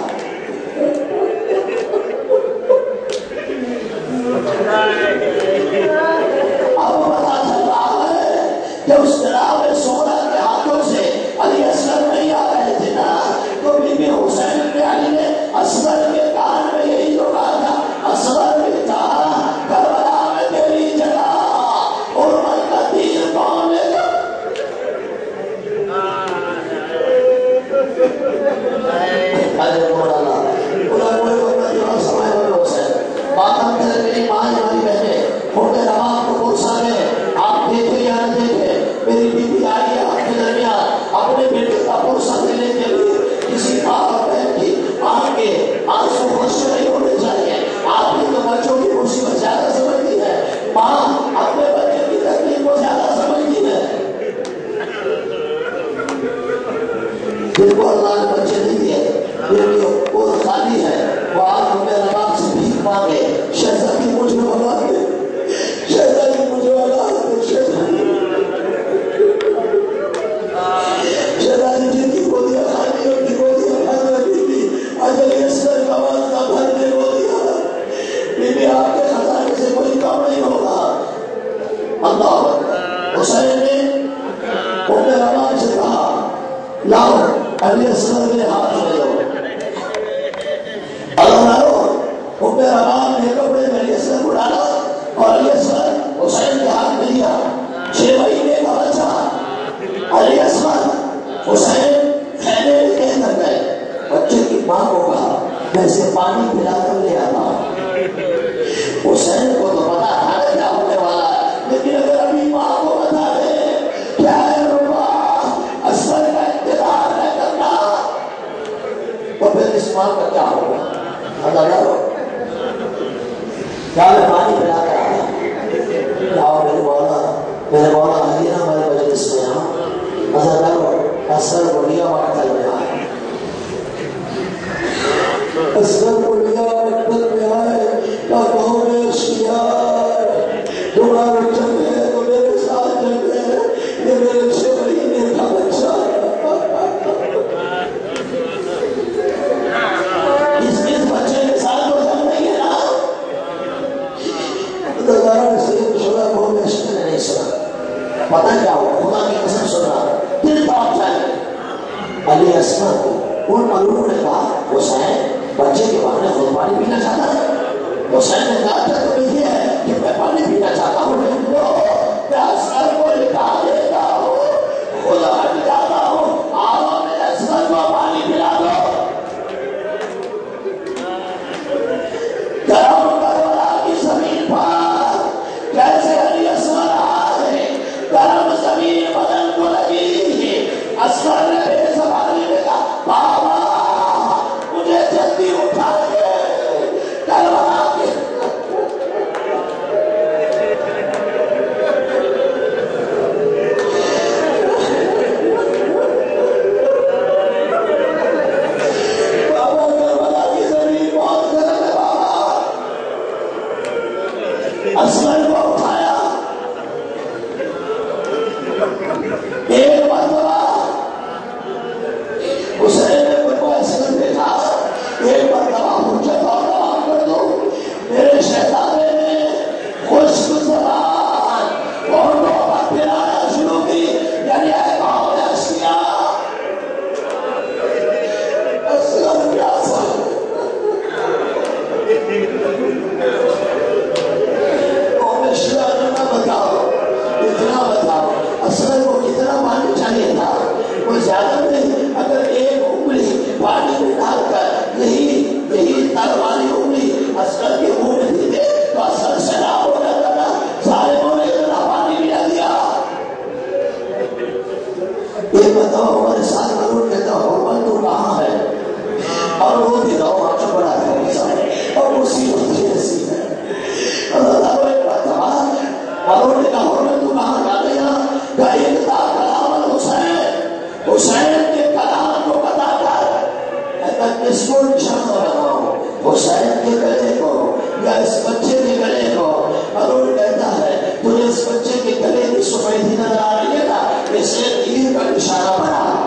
اب پتا چل رہا ہے کہ اس جناب سونا کے ہاتھوں سے علی اصغر نہیں آ رہے تھے نا، تو بی بی حسین بن علی نے اصغر کے کان میں یہی جو کہا تھا، اصغر بھی تھا کربلا میں تیری جگہ اور من کا تیر کون لے گا۔ ارے مولانا خدا کوئی وقت جو سمائے ہوئے حسین ماتم کرے میری ماں ہماری بہنیں ہوتے نماز کو پرسا گئے، آپ دیکھے یا نہ دیکھے میری بیوی آئی ہے آپ کے درمیان اپنے بیٹے کا پرسا دینے کے لیے۔ کسی ماں اور بہن کی آنکھ کے آنسو خشک نہیں ہونے چاہیے۔ آپ نے تو بچوں کی مصیبت زیادہ سمجھتی ہے، ماں اپنے بچے کی تکلیف کو زیادہ سمجھتی ہے۔ جن کو اللہ نے بچے نہیں دیے جن کی وہ خالی ہے، وہ آپ ہمیں نماز سے بھیک مانگے، شہزادی مجھے بھگا دے، شہزادی مجھے بھگا دے، شہزادی شہزادی جن کی گودیاں خالی ان کی گودیاں بھر رہی تھی، اجل اصغر کا واسطہ بھر دے گودیاں، بی بی آپ کے خزانے سے کوئی کام نہیں ہوگا۔ اللہ اکبر۔ حسین نے ام روان سے کہا لاؤ علی اصغر میرے ہاتھ میں دو، اللہ لاؤ۔ ام روان نے کپڑے میں علی اصغر کو ڈالا اور علی اصغر حسین کے ہاتھ میں دیا۔ چھ مہینے کا بچہ علی اصغر حسین خیمے میں کہہ کر گئے، بچے کی ماں میں اسے پانی پلا کر لے آتا ہوں۔ حسین کو تو پتا تھا کیا ہونے والا ہے، لیکن اگر ابھی ماں کو بتا دے کیا ہے روبا اصغر کا انتظار ہے کرنا، تو پھر اس ماں کا کیا ہوگا؟ اللہ ہو کیا میں پانی پلا کر آیا، لاؤ میرے مولا میرے مولا آئیے نا ہمارے مجلس میں یہاں اصغر اصغر بڑھیا مقتل میں آئے، اصغر بڑھیا مقتل میں آئے، کیا کہوں میں اشکیار تمہارا جنگ ہے تو میرے ساتھ جنگ ہے، یہ میرے چھ مہینے کا بچہ اس اس بچے کے ساتھ تو جنگ نہیں ہے نا۔ دردارہ نے صحیح شدہ کو میں اشکر نہیں سنا، پتہ کیا ہوا، خدا کی قسم سن رہا دل پاک جائے علی اصغر کو ان معلوموں نے کہا حسین بچے کے بہانے خود پانی پینا چاہتا ہے۔ حسین نے کہا تھا تو یہ ہے کہ میں پانی پینا چاہتا ہوں، لیکن وہ میں اصغر کو لکھا دیتا ہوں، خدا ہٹ جاتا ہوں، آؤ میرے اصغر کو پانی پلا دو۔ کرم کربلا کی زمین پر کیسے علی اصغر آئے، گرم زمین بدن کو لگی، اصغر نے بے زبانی میں کہا بابا مجھے جلدی اٹھا کے کربلا کے بابا کربلا کی زمین بہت گرم ہے بابا۔ اصغر کو اٹھایا، ایک مرتبہ حسین نے کوئی کو اصغر دیکھا، ایک مرتبہ حجت اور تمام کر دو، میرے شہزادے نے خشک زبان بہنوں پر پھرانا شروع کی، یعنی اے قوم اشقیا اصغر کیا سا قوم اشقیا اتنا بتاؤ اتنا بتاؤ اصغر کو کتنا پانی چاہیے تھا، کوئی زیادہ نہیں، اگر ایک انگلی پانی میں ڈال کر یہی یہی تر والی انگلی اصغر کے منہ میں دے دے تو اصغر سیلاب ہو جاتا نا، ظالموں نے اتنا پانی پلا دیا۔ یہ بتاؤ ہمارے ساتھ ضرور کہتا ہو تو کہاں ہے، اور وہ دلاؤ آپ چپ رہا ہے اور مصیبت ایسی ہے۔ اللہ ایک مرتبہ اور نے کہا حرمت تو کہاں جا گیا، کہ ایک تھا کلام الحسین، حسین کے کلام کو بتا کر میں اس کو نشانہ لگاؤں، حسین کے گلے کو یا اس بچے کے گلے کو، اور کہتا ہے تجھے اس بچے کے گلے کی سفیدی نظر آ رہی ہے نا، اسے تیر کا نشانہ بنا،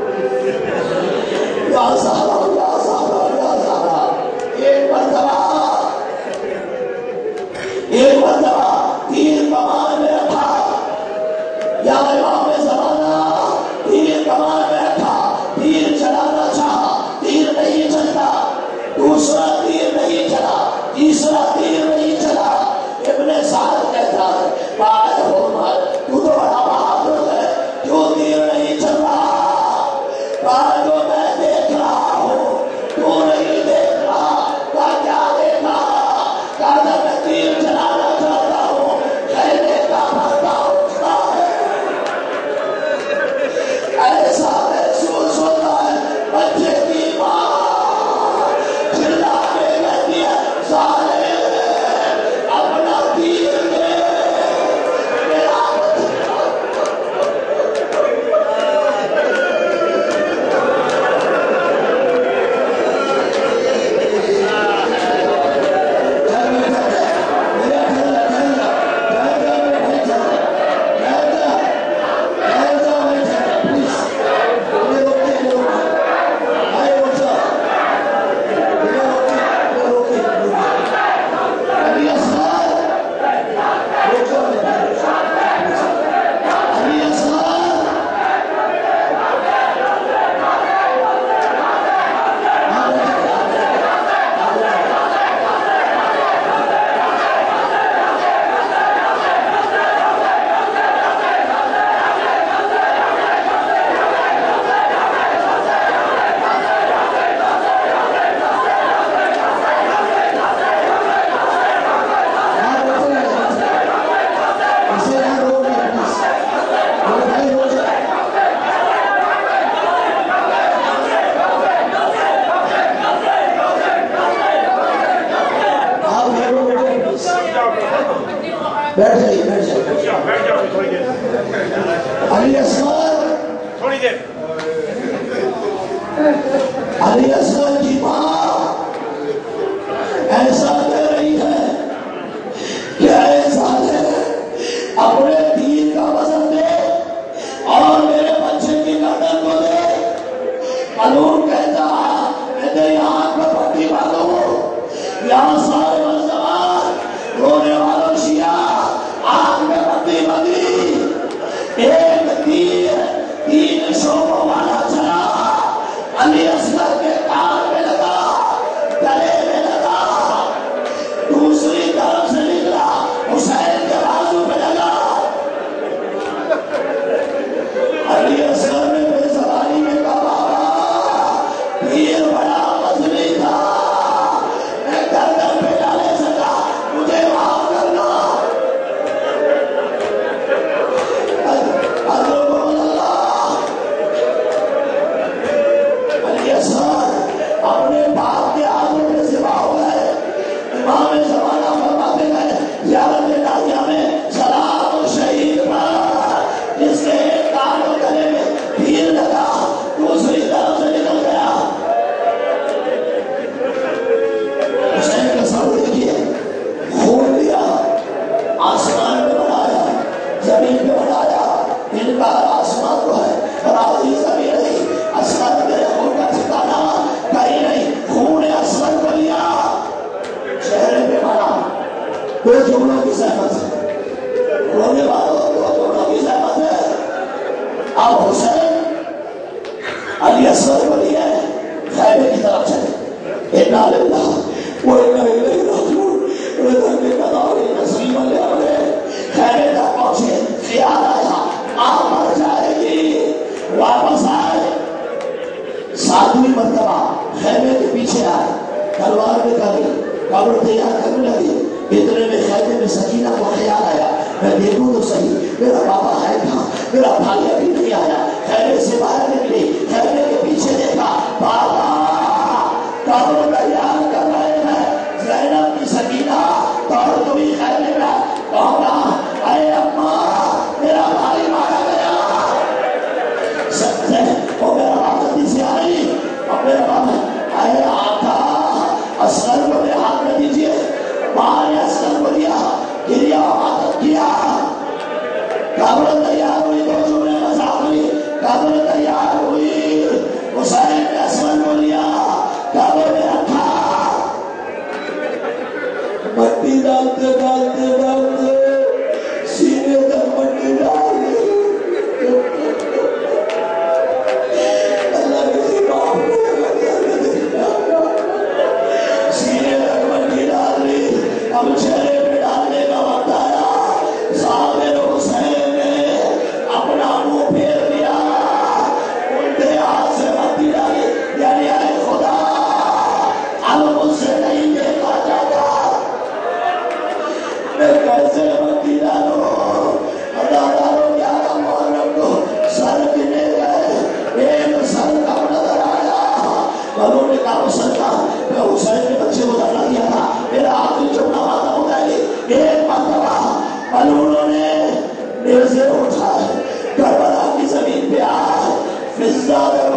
یا زہرا یا زہرا یا زہرا۔ ایک مرتبہ ایک مرتبہ تیر کمان میں رکھا، یا امام زمانہ تیر کمان میں رکھا، تیر چلانا چاہا، تیر نہیں چلتا، دوسرا تیر نہیں چلا، تیسرا تیر نہیں چلا، ابن سعد کہتا ہے بعد ہو مر تو تو بڑا بہادر ہے، کیوں تیر نہیں چل رہا، کہا جو میں دیکھ رہا ہوں تو نہیں دیکھ رہا، کہا کیا دیکھا، کہا جب میں تیر چلانا چاہتا ہوں خیمے کا پردہ اٹھتا ہے، ایسا محسوس ہوتا ہے بچے کی ماں چلا بیٹھ جائیے بیٹھ جائیے بیٹھ جاؤ تھوڑی دیر علی اصغر تھوڑی دیر علی اصغر کی ماں ایسا کہہ رہی ہے کہ اے صالح اپنے دین کا وزن دے اور میرے بچے کی گردن کو دے. قانون کہتا میں تیری آنکھ میں پٹی باندھوں یا سارے ملزمان رونے والوں شیعہ آنکھ میں پٹی باندھی ایک تیر تین شعبوں والا چلا علی اصغر کے کان میں لگا گلے میں لگا دوسری طرف سے نکلا حسین کے بازو پہ لگا. علی اصغر نے بے زبانی میں کہا بابا تیر بڑا مزنی تھا میں گردن پہ ڈالے سکا مجھے معاف کرنا. علی اصغر اپنے باپ کے ہاتھوں میں ذبح ہو گئے. امام زمانہ فرماتے گئے زیارت ناظیہ میں سلام الشہید پر جس کے ایک کان و گلے میں تیر لگا دوسری طرف سے نکل گیا. حسین کا سر دیکھیے خون لیا آسمان میں بنایا زمین پہ بنایا ان کا آسمان کو ہے راضی زمین نہیں. اصغر میرے خون کا ٹھکانا کہیں نہیں خون اصغر کو لیا چہرے پہ مارا دو جملوں کی زحمت ہے رونے والوں دو جملوں کی زحمت ہے. اب حسین علی اصغر کو لیے خیمے کی طرف چلے انا للہ و انا الیہ راجعون رضا کے قداری نسیم علیہ علیہ خیمے تک پہنچے خیال آیا آہ مر جائے گی واپس آئے ساتویں مرتبہ خیمے کے پیچھے آئے تلوار میں کری قبر تیار کرنے لگی. اتنے میں خیمے میں سکینہ کو خیال آیا میں دیکھوں تو صحیح میرا بابا ہے کہاں میرا بھائی ابھی نہیں آیا. خیمے سے باہر نکلی خیمے کے پیچھے دیکھا بابا قبر تیار کر رہے ہیں زینب کی سکینہ اور تمہیں خیمے میں کہا اے اماں میرا بھائی مارا گیا. سچے وہ میرا بابا سے آئی اور میرا بابا اے آقا اصغر کو میرے ہاتھ میں دیجیے. ماں نے اصغر کو دیا گریا عبادت کیا قبر تیار ہوئی دو جملے مذاق ہوئی قبر تیار ہوئی حسین نے اصغر کو لیا قبر میں رکھا مٹی ڈالتے ڈالتے ڈالتے سینے تک مٹی ڈال دی. اللہ کسی باپ سینے تک مٹی ڈال لی. اب چہرے پہ ڈالنے کا وقت آیا. صابر حسین نے اپنا منہ پھیر دیا الٹے ہاتھ سے مٹی ڈالی یعنی اے خدا اب مجھ سے نہیں دیکھا جاتا میں کیسے مٹی ڈالوں. اداداروں گیارہ محرم کو سر گنے گئے ایک سر کم نظر آیا. انہوں نے کہا سر کا میں حسین کے بچے کو دفنا دیا تھا میرا آخری چوکا وعدہ ہوتا ہے ایک مرتبہ انہوں نے میرے سے اٹھا کربلا کی زمین پہ آئے فضا